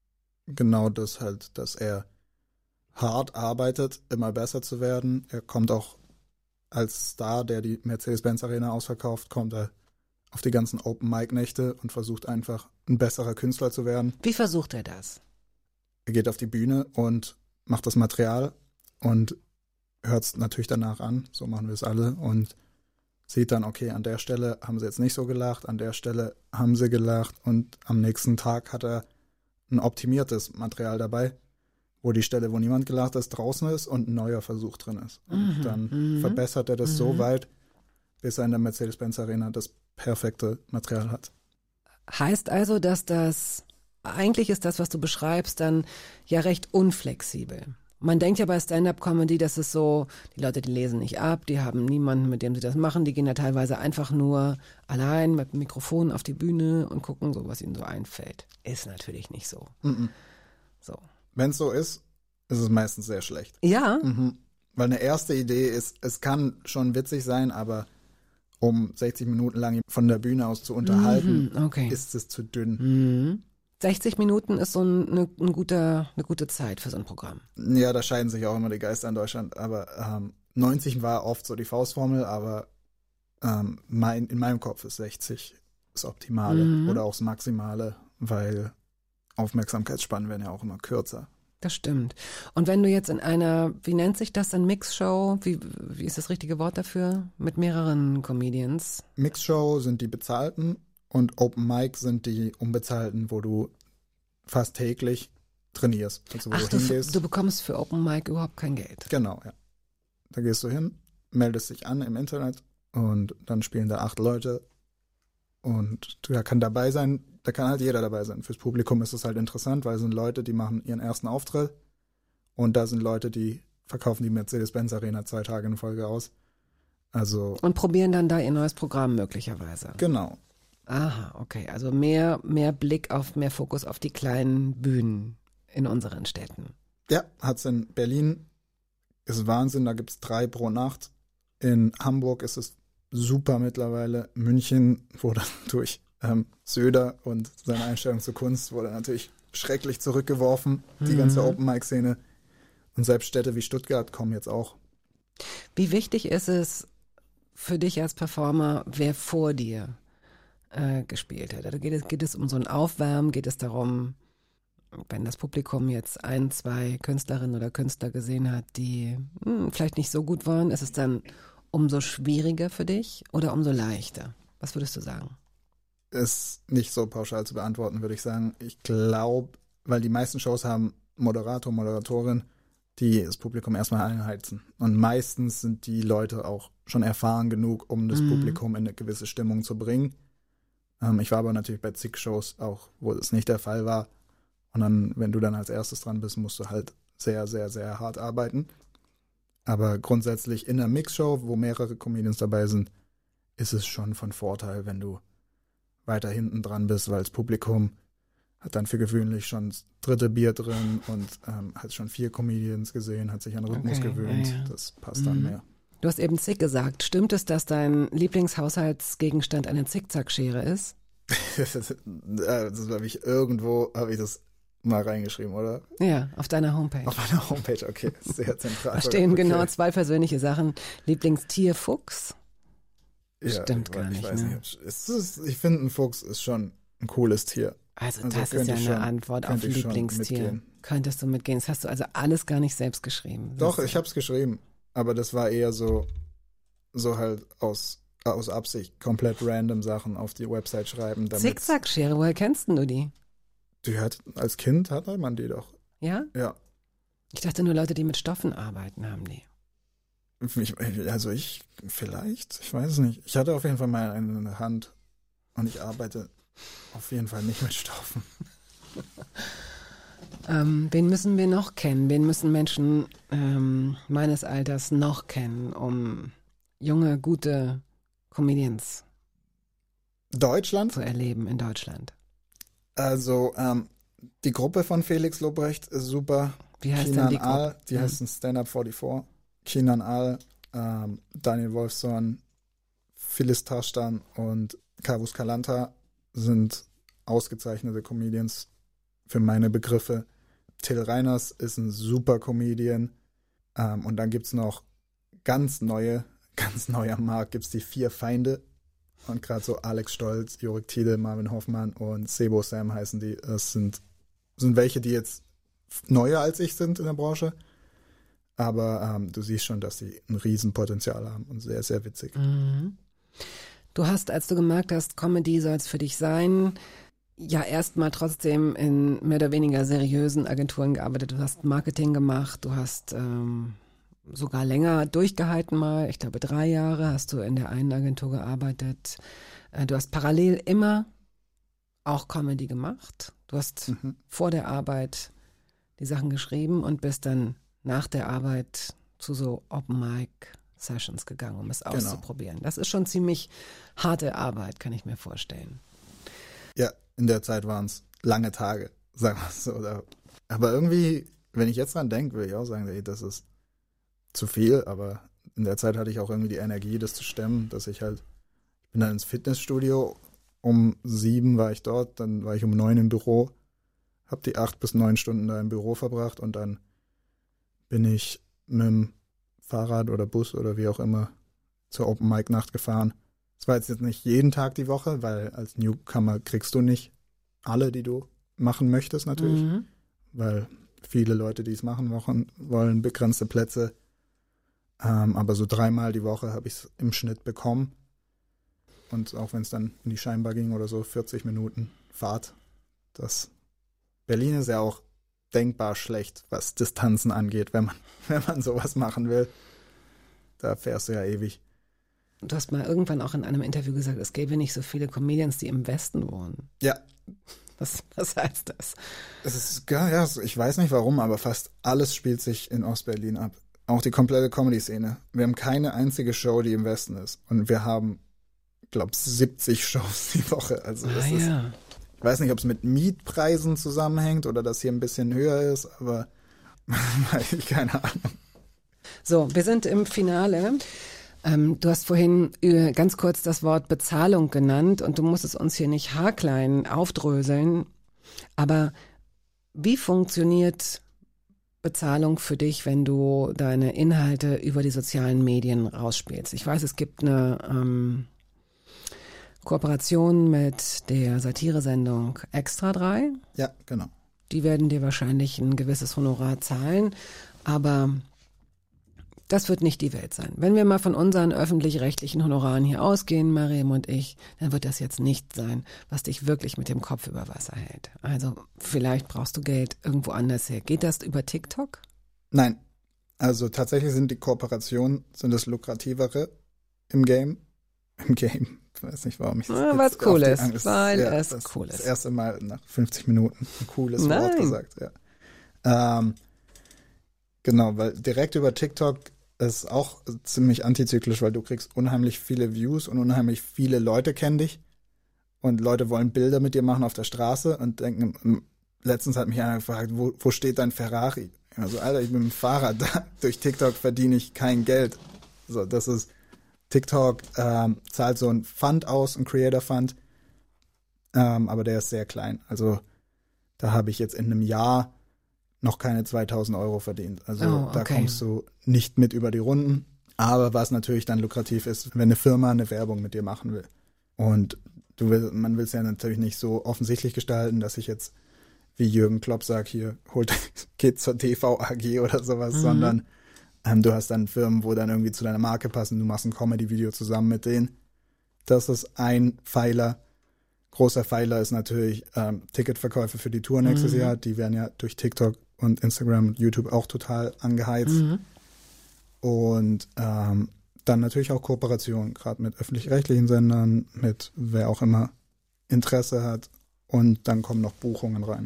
genau das halt, dass er hart arbeitet, immer besser zu werden. Er kommt auch als Star, der die Mercedes-Benz Arena ausverkauft, kommt er auf die ganzen Open-Mic-Nächte und versucht einfach ein besserer Künstler zu werden. Wie versucht er das? Er geht auf die Bühne und macht das Material und hört es natürlich danach an, so machen wir es alle, und sieht dann, okay, an der Stelle haben sie jetzt nicht so gelacht, an der Stelle haben sie gelacht, und am nächsten Tag hat er ein optimiertes Material dabei, wo die Stelle, wo niemand gelacht ist, draußen ist und ein neuer Versuch drin ist. Und dann verbessert er das so weit, bis er in der Mercedes-Benz Arena das perfekte Material hat. Heißt also, dass das, eigentlich ist das, was du beschreibst, dann ja recht unflexibel. Man denkt ja bei Stand-Up-Comedy, das ist so, die Leute, die lesen nicht ab, die haben niemanden, mit dem sie das machen, die gehen ja teilweise einfach nur allein mit dem Mikrofon auf die Bühne und gucken so, was ihnen so einfällt. Ist natürlich nicht so. So. Wenn es so ist es meistens sehr schlecht. Ja, Weil eine erste Idee ist, es kann schon witzig sein, aber um 60 Minuten lang von der Bühne aus zu unterhalten, okay. ist es zu dünn. 60 Minuten ist so eine gute Zeit für so ein Programm. Ja, da scheiden sich auch immer die Geister in Deutschland, aber 90 war oft so die Faustformel, aber in meinem Kopf ist 60 das Optimale oder auch das Maximale, weil Aufmerksamkeitsspannen werden ja auch immer kürzer. Das stimmt. Und wenn du jetzt in einer, wie nennt sich das, eine Mixshow, wie ist das richtige Wort dafür, mit mehreren Comedians? Mixshow sind die bezahlten und Open Mic sind die unbezahlten, wo du fast täglich trainierst. Also wo Ach, du hingehst. du bekommst für Open Mic überhaupt kein Geld. Genau, ja. Da gehst du hin, meldest dich an im Internet und dann spielen da 8 Leute und da kann dabei sein, da kann halt jeder dabei sein. Fürs Publikum ist es halt interessant, weil es sind Leute, die machen ihren ersten Auftritt und da sind Leute, die verkaufen die Mercedes-Benz Arena 2 Tage in Folge aus. Also. Und probieren dann da ihr neues Programm möglicherweise. Genau. Aha, okay. Also mehr Blick auf, mehr Fokus auf die kleinen Bühnen in unseren Städten. Ja, hat's in Berlin. Ist Wahnsinn, da gibt's 3 pro Nacht. In Hamburg ist es super mittlerweile. München wurde durch Söder und seine Einstellung zur Kunst wurde natürlich schrecklich zurückgeworfen, die ganze Open-Mic-Szene. Und selbst Städte wie Stuttgart kommen jetzt auch. Wie wichtig ist es für dich als Performer, wer vor dir gespielt hat? Also geht es um so ein Aufwärmen? Geht es darum, wenn das Publikum jetzt 1, 2 Künstlerinnen oder Künstler gesehen hat, die vielleicht nicht so gut waren, ist es dann umso schwieriger für dich oder umso leichter? Was würdest du sagen? Ist nicht so pauschal zu beantworten, würde ich sagen. Ich glaube, weil die meisten Shows haben Moderator, Moderatorin, die das Publikum erstmal einheizen. Und meistens sind die Leute auch schon erfahren genug, um das Publikum in eine gewisse Stimmung zu bringen. Ich war aber natürlich bei zig Shows auch, wo das nicht der Fall war. Und dann, wenn du dann als erstes dran bist, musst du halt sehr, sehr, sehr hart arbeiten. Aber grundsätzlich in einer Mixshow, wo mehrere Comedians dabei sind, ist es schon von Vorteil, wenn du weiter hinten dran bist, weil das Publikum hat dann für gewöhnlich schon das 3. Bier drin und hat schon 4 Comedians gesehen, hat sich an Rhythmus gewöhnt. Ja. Das passt dann mehr. Du hast eben Zick gesagt. Stimmt es, dass dein Lieblingshaushaltsgegenstand eine Zickzackschere ist? Das habe ich irgendwo, habe ich das mal reingeschrieben, oder? Ja, auf deiner Homepage. Auf meiner Homepage, okay. Sehr zentral. Da stehen genau 2 persönliche Sachen. Lieblingstier Fuchs? Ja, stimmt gar nicht. Ich weiß nicht. Ich finde, ein Fuchs ist schon ein cooles Tier. Also das ist ja eine Antwort auf Lieblingstier. Könntest du mitgehen? Das hast du also alles gar nicht selbst geschrieben. Doch, ich habe es geschrieben. Aber das war eher so halt aus Absicht komplett random Sachen auf die Website schreiben. Zickzackschere, woher kennst du die? Als Kind hatte man die doch. Ja? Ja. Ich dachte nur, Leute, die mit Stoffen arbeiten, haben die. Ich weiß es nicht. Ich hatte auf jeden Fall mal eine in der Hand und ich arbeite auf jeden Fall nicht mit Stoffen. Wen müssen wir noch kennen? Wen müssen Menschen meines Alters noch kennen, um junge, gute Comedians Deutschland? zu erleben in Deutschland? Also die Gruppe von Felix Lobrecht ist super. Wie heißt denn die Gruppe? Die heißt ein Stand-Up 44. Kinan Aal, Daniel Wolfson, Phyllis Taschtan und Kavus Kalanta sind ausgezeichnete Comedians für meine Begriffe. Till Reiners ist ein super Comedian. Und dann gibt's noch ganz neu am Markt, gibt's die 4 Feinde. Und gerade so Alex Stolz, Jorik Tiede, Marvin Hoffmann und Sebo Sam heißen die. Das sind welche, die jetzt neuer als ich sind in der Branche. Aber du siehst schon, dass sie ein Riesenpotenzial haben und sehr, sehr witzig. Mhm. Du hast, als du gemerkt hast, Comedy soll es für dich sein, ja erstmal trotzdem in mehr oder weniger seriösen Agenturen gearbeitet. Du hast Marketing gemacht, du hast sogar länger durchgehalten mal. Ich glaube 3 Jahre hast du in der einen Agentur gearbeitet. Du hast parallel immer auch Comedy gemacht. Du hast vor der Arbeit die Sachen geschrieben und bist dann nach der Arbeit zu so Open-Mic-Sessions gegangen, um es auszuprobieren. Das ist schon ziemlich harte Arbeit, kann ich mir vorstellen. Ja, in der Zeit waren es lange Tage, sagen wir es so. Aber irgendwie, wenn ich jetzt dran denke, würde ich auch sagen, ey, das ist zu viel, aber in der Zeit hatte ich auch irgendwie die Energie, das zu stemmen, dass ich bin dann ins Fitnessstudio, um 7 war ich dort, dann war ich um 9 im Büro, habe die 8 bis 9 Stunden da im Büro verbracht und dann bin ich mit dem Fahrrad oder Bus oder wie auch immer zur Open-Mic-Nacht gefahren. Es war jetzt nicht jeden Tag die Woche, weil als Newcomer kriegst du nicht alle, die du machen möchtest natürlich, weil viele Leute, die es machen wollen, begrenzte Plätze. Aber so 3-mal die Woche habe ich es im Schnitt bekommen. Und auch wenn es dann in die Scheinbar ging oder so, 40 Minuten Fahrt. Berlin ist ja auch denkbar schlecht, was Distanzen angeht, wenn man sowas machen will. Da fährst du ja ewig. Du hast mal irgendwann auch in einem Interview gesagt, es gäbe nicht so viele Comedians, die im Westen wohnen. Ja. Was heißt das? Es ist, ja, ich weiß nicht warum, aber fast alles spielt sich in Ostberlin ab. Auch die komplette Comedy-Szene. Wir haben keine einzige Show, die im Westen ist. Und wir haben, glaube ich, 70 Shows die Woche. Also das ist, ich weiß nicht, ob es mit Mietpreisen zusammenhängt oder das hier ein bisschen höher ist, aber keine Ahnung. So, wir sind im Finale. Du hast vorhin ganz kurz das Wort Bezahlung genannt und du musst es uns hier nicht haarklein aufdröseln. Aber wie funktioniert Bezahlung für dich, wenn du deine Inhalte über die sozialen Medien rausspielst? Ich weiß, es gibt eine Kooperation mit der Satiresendung Extra 3. Ja, genau. Die werden dir wahrscheinlich ein gewisses Honorar zahlen, aber das wird nicht die Welt sein. Wenn wir mal von unseren öffentlich-rechtlichen Honoraren hier ausgehen, Mariam und ich, dann wird das jetzt nicht sein, was dich wirklich mit dem Kopf über Wasser hält. Also vielleicht brauchst du Geld irgendwo anders her. Geht das über TikTok? Nein. Also tatsächlich sind die Kooperationen das lukrativere im Game. Ich weiß nicht, warum ich das was cool ist, weil es cool ist. Das erste Mal nach 50 Minuten ein cooles Wort gesagt. Ja. Genau, weil direkt über TikTok ist auch ziemlich antizyklisch, weil du kriegst unheimlich viele Views und unheimlich viele Leute kennen dich und Leute wollen Bilder mit dir machen auf der Straße und denken, letztens hat mich einer gefragt, wo steht dein Ferrari? Also Alter, ich bin mit dem Fahrrad da. Durch TikTok verdiene ich kein Geld. So, das ist TikTok zahlt so ein Fund aus, ein Creator Fund, aber der ist sehr klein. Also da habe ich jetzt in einem Jahr noch keine 2.000 € verdient. Also da kommst du nicht mit über die Runden. Aber was natürlich dann lukrativ ist, wenn eine Firma eine Werbung mit dir machen will. Und man will es ja natürlich nicht so offensichtlich gestalten, dass ich jetzt wie Jürgen Klopp sage, hier, geht zur TV-AG oder sowas, sondern du hast dann Firmen, wo dann irgendwie zu deiner Marke passen, du machst ein Comedy-Video zusammen mit denen. Das ist ein Pfeiler. Großer Pfeiler ist natürlich Ticketverkäufe für die Tour nächstes Jahr. Die werden ja durch TikTok und Instagram und YouTube auch total angeheizt. Und dann natürlich auch Kooperation, gerade mit öffentlich-rechtlichen Sendern, mit wer auch immer Interesse hat. Und dann kommen noch Buchungen rein.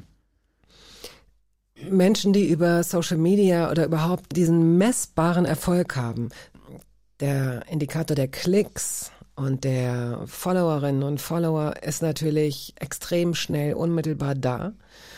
Menschen, die über Social Media oder überhaupt diesen messbaren Erfolg haben, der Indikator der Klicks und der Followerinnen und Follower ist natürlich extrem schnell, unmittelbar da.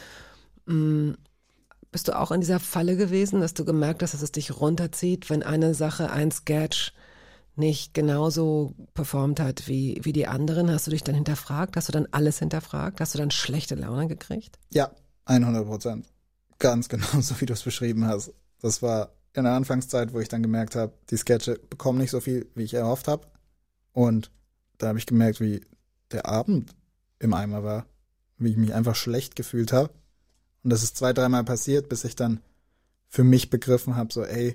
Bist du auch in dieser Falle gewesen, dass du gemerkt hast, dass es dich runterzieht, wenn eine Sache, ein Sketch nicht genauso performt hat wie die anderen? Hast du dich dann hinterfragt? Hast du dann alles hinterfragt? Hast du dann schlechte Laune gekriegt? Ja, 100%. Ganz genau so, wie du es beschrieben hast. Das war in der Anfangszeit, wo ich dann gemerkt habe, die Sketche bekommen nicht so viel, wie ich erhofft habe. Und da habe ich gemerkt, wie der Abend im Eimer war, wie ich mich einfach schlecht gefühlt habe. Und das ist 2-3 Mal passiert, bis ich dann für mich begriffen habe, so ey,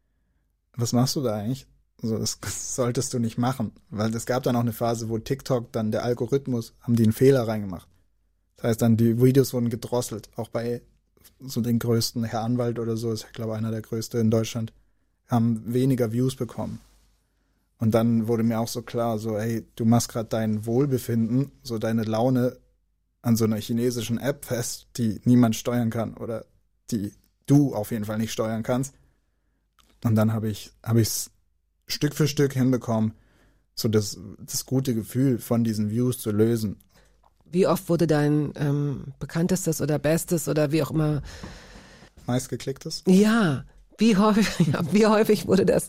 was machst du da eigentlich? So, das solltest du nicht machen. Weil es gab dann auch eine Phase, wo TikTok dann, der Algorithmus, haben die einen Fehler reingemacht. Das heißt dann, die Videos wurden gedrosselt. Auch bei so den größten, Herr Anwalt oder so, ist, glaube ich, einer der größten in Deutschland, haben weniger Views bekommen. Und dann wurde mir auch so klar, so, ey, du machst gerade dein Wohlbefinden, so deine Laune an so einer chinesischen App fest, die niemand steuern kann oder die du auf jeden Fall nicht steuern kannst. Und dann habe ich's Stück für Stück hinbekommen, so das gute Gefühl von diesen Views zu lösen. Wie oft wurde dein bekanntestes oder bestes oder wie auch immer Meistgeklicktes? Ja, wie häufig wurde das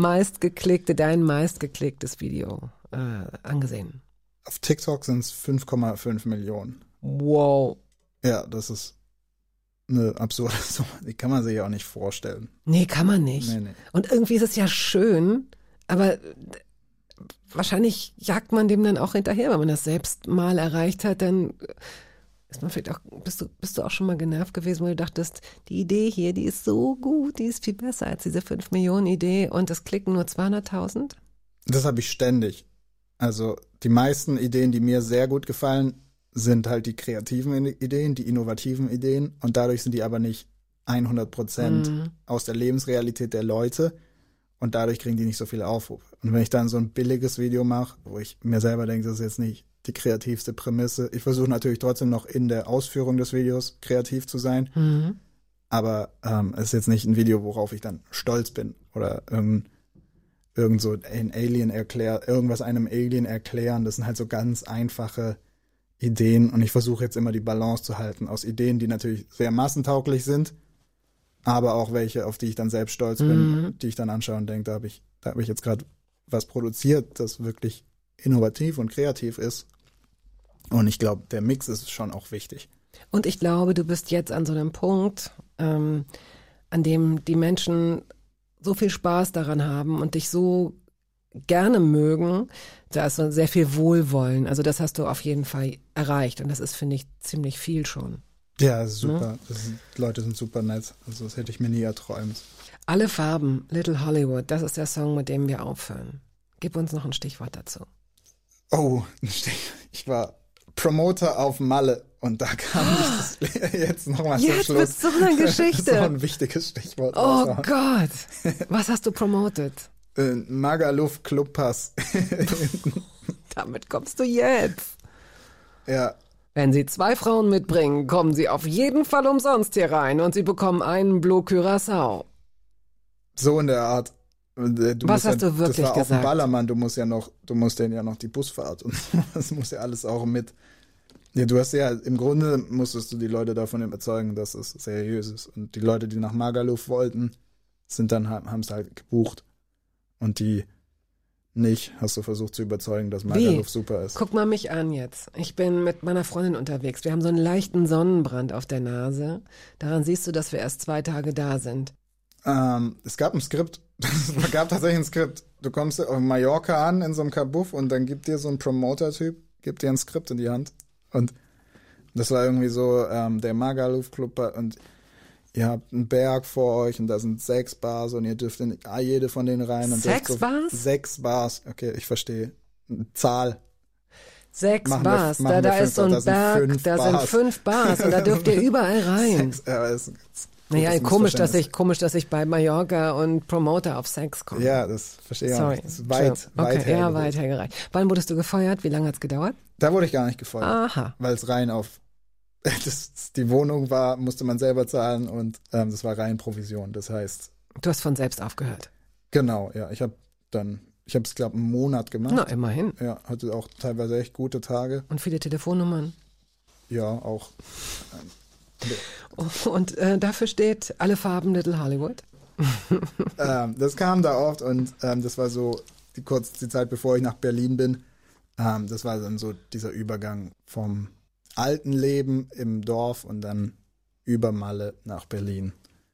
dein meistgeklicktes Video angesehen? Auf TikTok sind es 5,5 Millionen. Wow. Ja, das ist eine absurde Summe. Die kann man sich ja auch nicht vorstellen. Nee, kann man nicht. Nee. Und irgendwie ist es ja schön, aber wahrscheinlich jagt man dem dann auch hinterher, wenn man das selbst mal erreicht hat, dann ist man vielleicht auch, bist du auch schon mal genervt gewesen, weil du dachtest, die Idee hier, die ist so gut, die ist viel besser als diese 5 Millionen Idee und es klicken nur 200.000? Das habe ich ständig. Also die meisten Ideen, die mir sehr gut gefallen, sind halt die kreativen Ideen, die innovativen Ideen und dadurch sind die aber nicht 100% aus der Lebensrealität der Leute und dadurch kriegen die nicht so viel Aufruf. Und wenn ich dann so ein billiges Video mache, wo ich mir selber denke, das ist jetzt nicht die kreativste Prämisse, ich versuche natürlich trotzdem noch in der Ausführung des Videos kreativ zu sein, aber es ist jetzt nicht ein Video, worauf ich dann stolz bin oder irgend so ein Alien irgendwas einem Alien erklären, das sind halt so ganz einfache Ideen und ich versuche jetzt immer die Balance zu halten aus Ideen, die natürlich sehr massentauglich sind, aber auch welche, auf die ich dann selbst stolz bin, die ich dann anschaue und denke, da hab ich jetzt gerade was produziert, das wirklich innovativ und kreativ ist. Und ich glaube, der Mix ist schon auch wichtig. Und ich glaube, du bist jetzt an so einem Punkt, an dem die Menschen so viel Spaß daran haben und dich so gerne mögen, da ist so sehr viel Wohlwollen. Also das hast du auf jeden Fall erreicht und das ist, finde ich, ziemlich viel schon. Ja, super. Die Leute sind super nett. Also das hätte ich mir nie erträumt. Alle Farben, Little Hollywood, das ist der Song, mit dem wir aufhören. Gib uns noch ein Stichwort dazu. Oh, ich war Promoter auf Malle und da kam das jetzt nochmal zum Schluss. Jetzt wird so eine Geschichte. Das ist so ein wichtiges Stichwort. Oh Gott. Was hast du promotet? Magaluf Clubpass. Damit kommst du jetzt. Ja. Wenn Sie 2 Frauen mitbringen, kommen Sie auf jeden Fall umsonst hier rein und Sie bekommen einen Blue Curaçao. So in der Art. Was hast du wirklich gesagt? Das war gesagt? auf dem Ballermann, du musst denen ja noch die Busfahrt und das muss ja alles auch mit. Ja, du hast ja, im Grunde musstest du die Leute davon überzeugen, dass es seriös ist. Und die Leute, die nach Magaluf wollten, haben es halt gebucht. Und die nicht, hast du versucht zu überzeugen, dass Magaluf super ist. Guck mal mich an jetzt. Ich bin mit meiner Freundin unterwegs. Wir haben so einen leichten Sonnenbrand auf der Nase. Daran siehst du, dass wir erst 2 Tage da sind. Es gab ein Skript. Es gab tatsächlich ein Skript. Du kommst auf Mallorca an in so einem Kabuff und dann gibt dir so ein Promoter-Typ, gibt dir ein Skript in die Hand. Und das war irgendwie so der Magaluf Club und ihr habt einen Berg vor euch und da sind 6 Bars und ihr dürft in jede von denen rein. Und 6 Bars? 6 Bars, okay, ich verstehe. Zahl. 6 Bars, da ist so ein Berg, da sind 5 Bars und da dürft ihr überall rein. 6, ja, naja, komisch, dass ich bei Mallorca und Promoter auf Sex komme. Ja, das verstehe ich auch nicht. Das ist weit hergereicht. Wann wurdest du gefeuert? Wie lange hat's gedauert? Da wurde ich gar nicht gefeuert. Aha. Weil es rein auf die Wohnung war, musste man selber zahlen und das war rein Provision. Das heißt. Du hast von selbst aufgehört. Genau, ja. Ich habe es, glaube ich, einen Monat gemacht. Na, immerhin. Ja, hatte auch teilweise echt gute Tage. Und viele Telefonnummern. Ja, auch. Und dafür steht alle Farben Little Hollywood. Das kam da oft und das war so die Zeit, bevor ich nach Berlin bin. Das war dann so dieser Übergang vom alten Leben im Dorf und dann über Malle nach Berlin.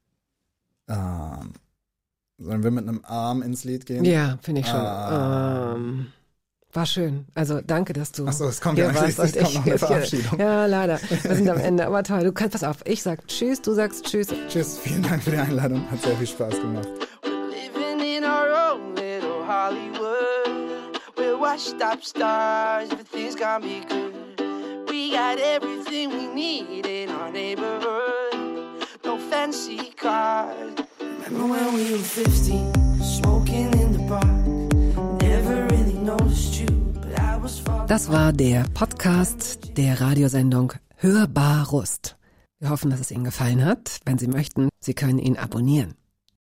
Sollen wir mit einem Arm ins Lied gehen? Ja, finde ich schon. War schön. Also danke, dass du Achso, es kommt hier ja warst. es kommt noch eine Verabschiedung. Ja, leider. Wir sind am Ende. Aber toll. Du kannst, pass auf. Ich sag Tschüss, du sagst Tschüss. Tschüss, vielen Dank für die Einladung. Hat sehr viel Spaß gemacht. Living in our own little Hollywood. We're washed up stars, but things can't be good. We got everything we need in our neighborhood. No fancy cars. Remember when we were 15, smoking in the park. Never really noticed you, but I was far. Das war der Podcast der Radiosendung Hörbar Rust. Wir hoffen, dass es Ihnen gefallen hat. Wenn Sie möchten, Sie können ihn abonnieren.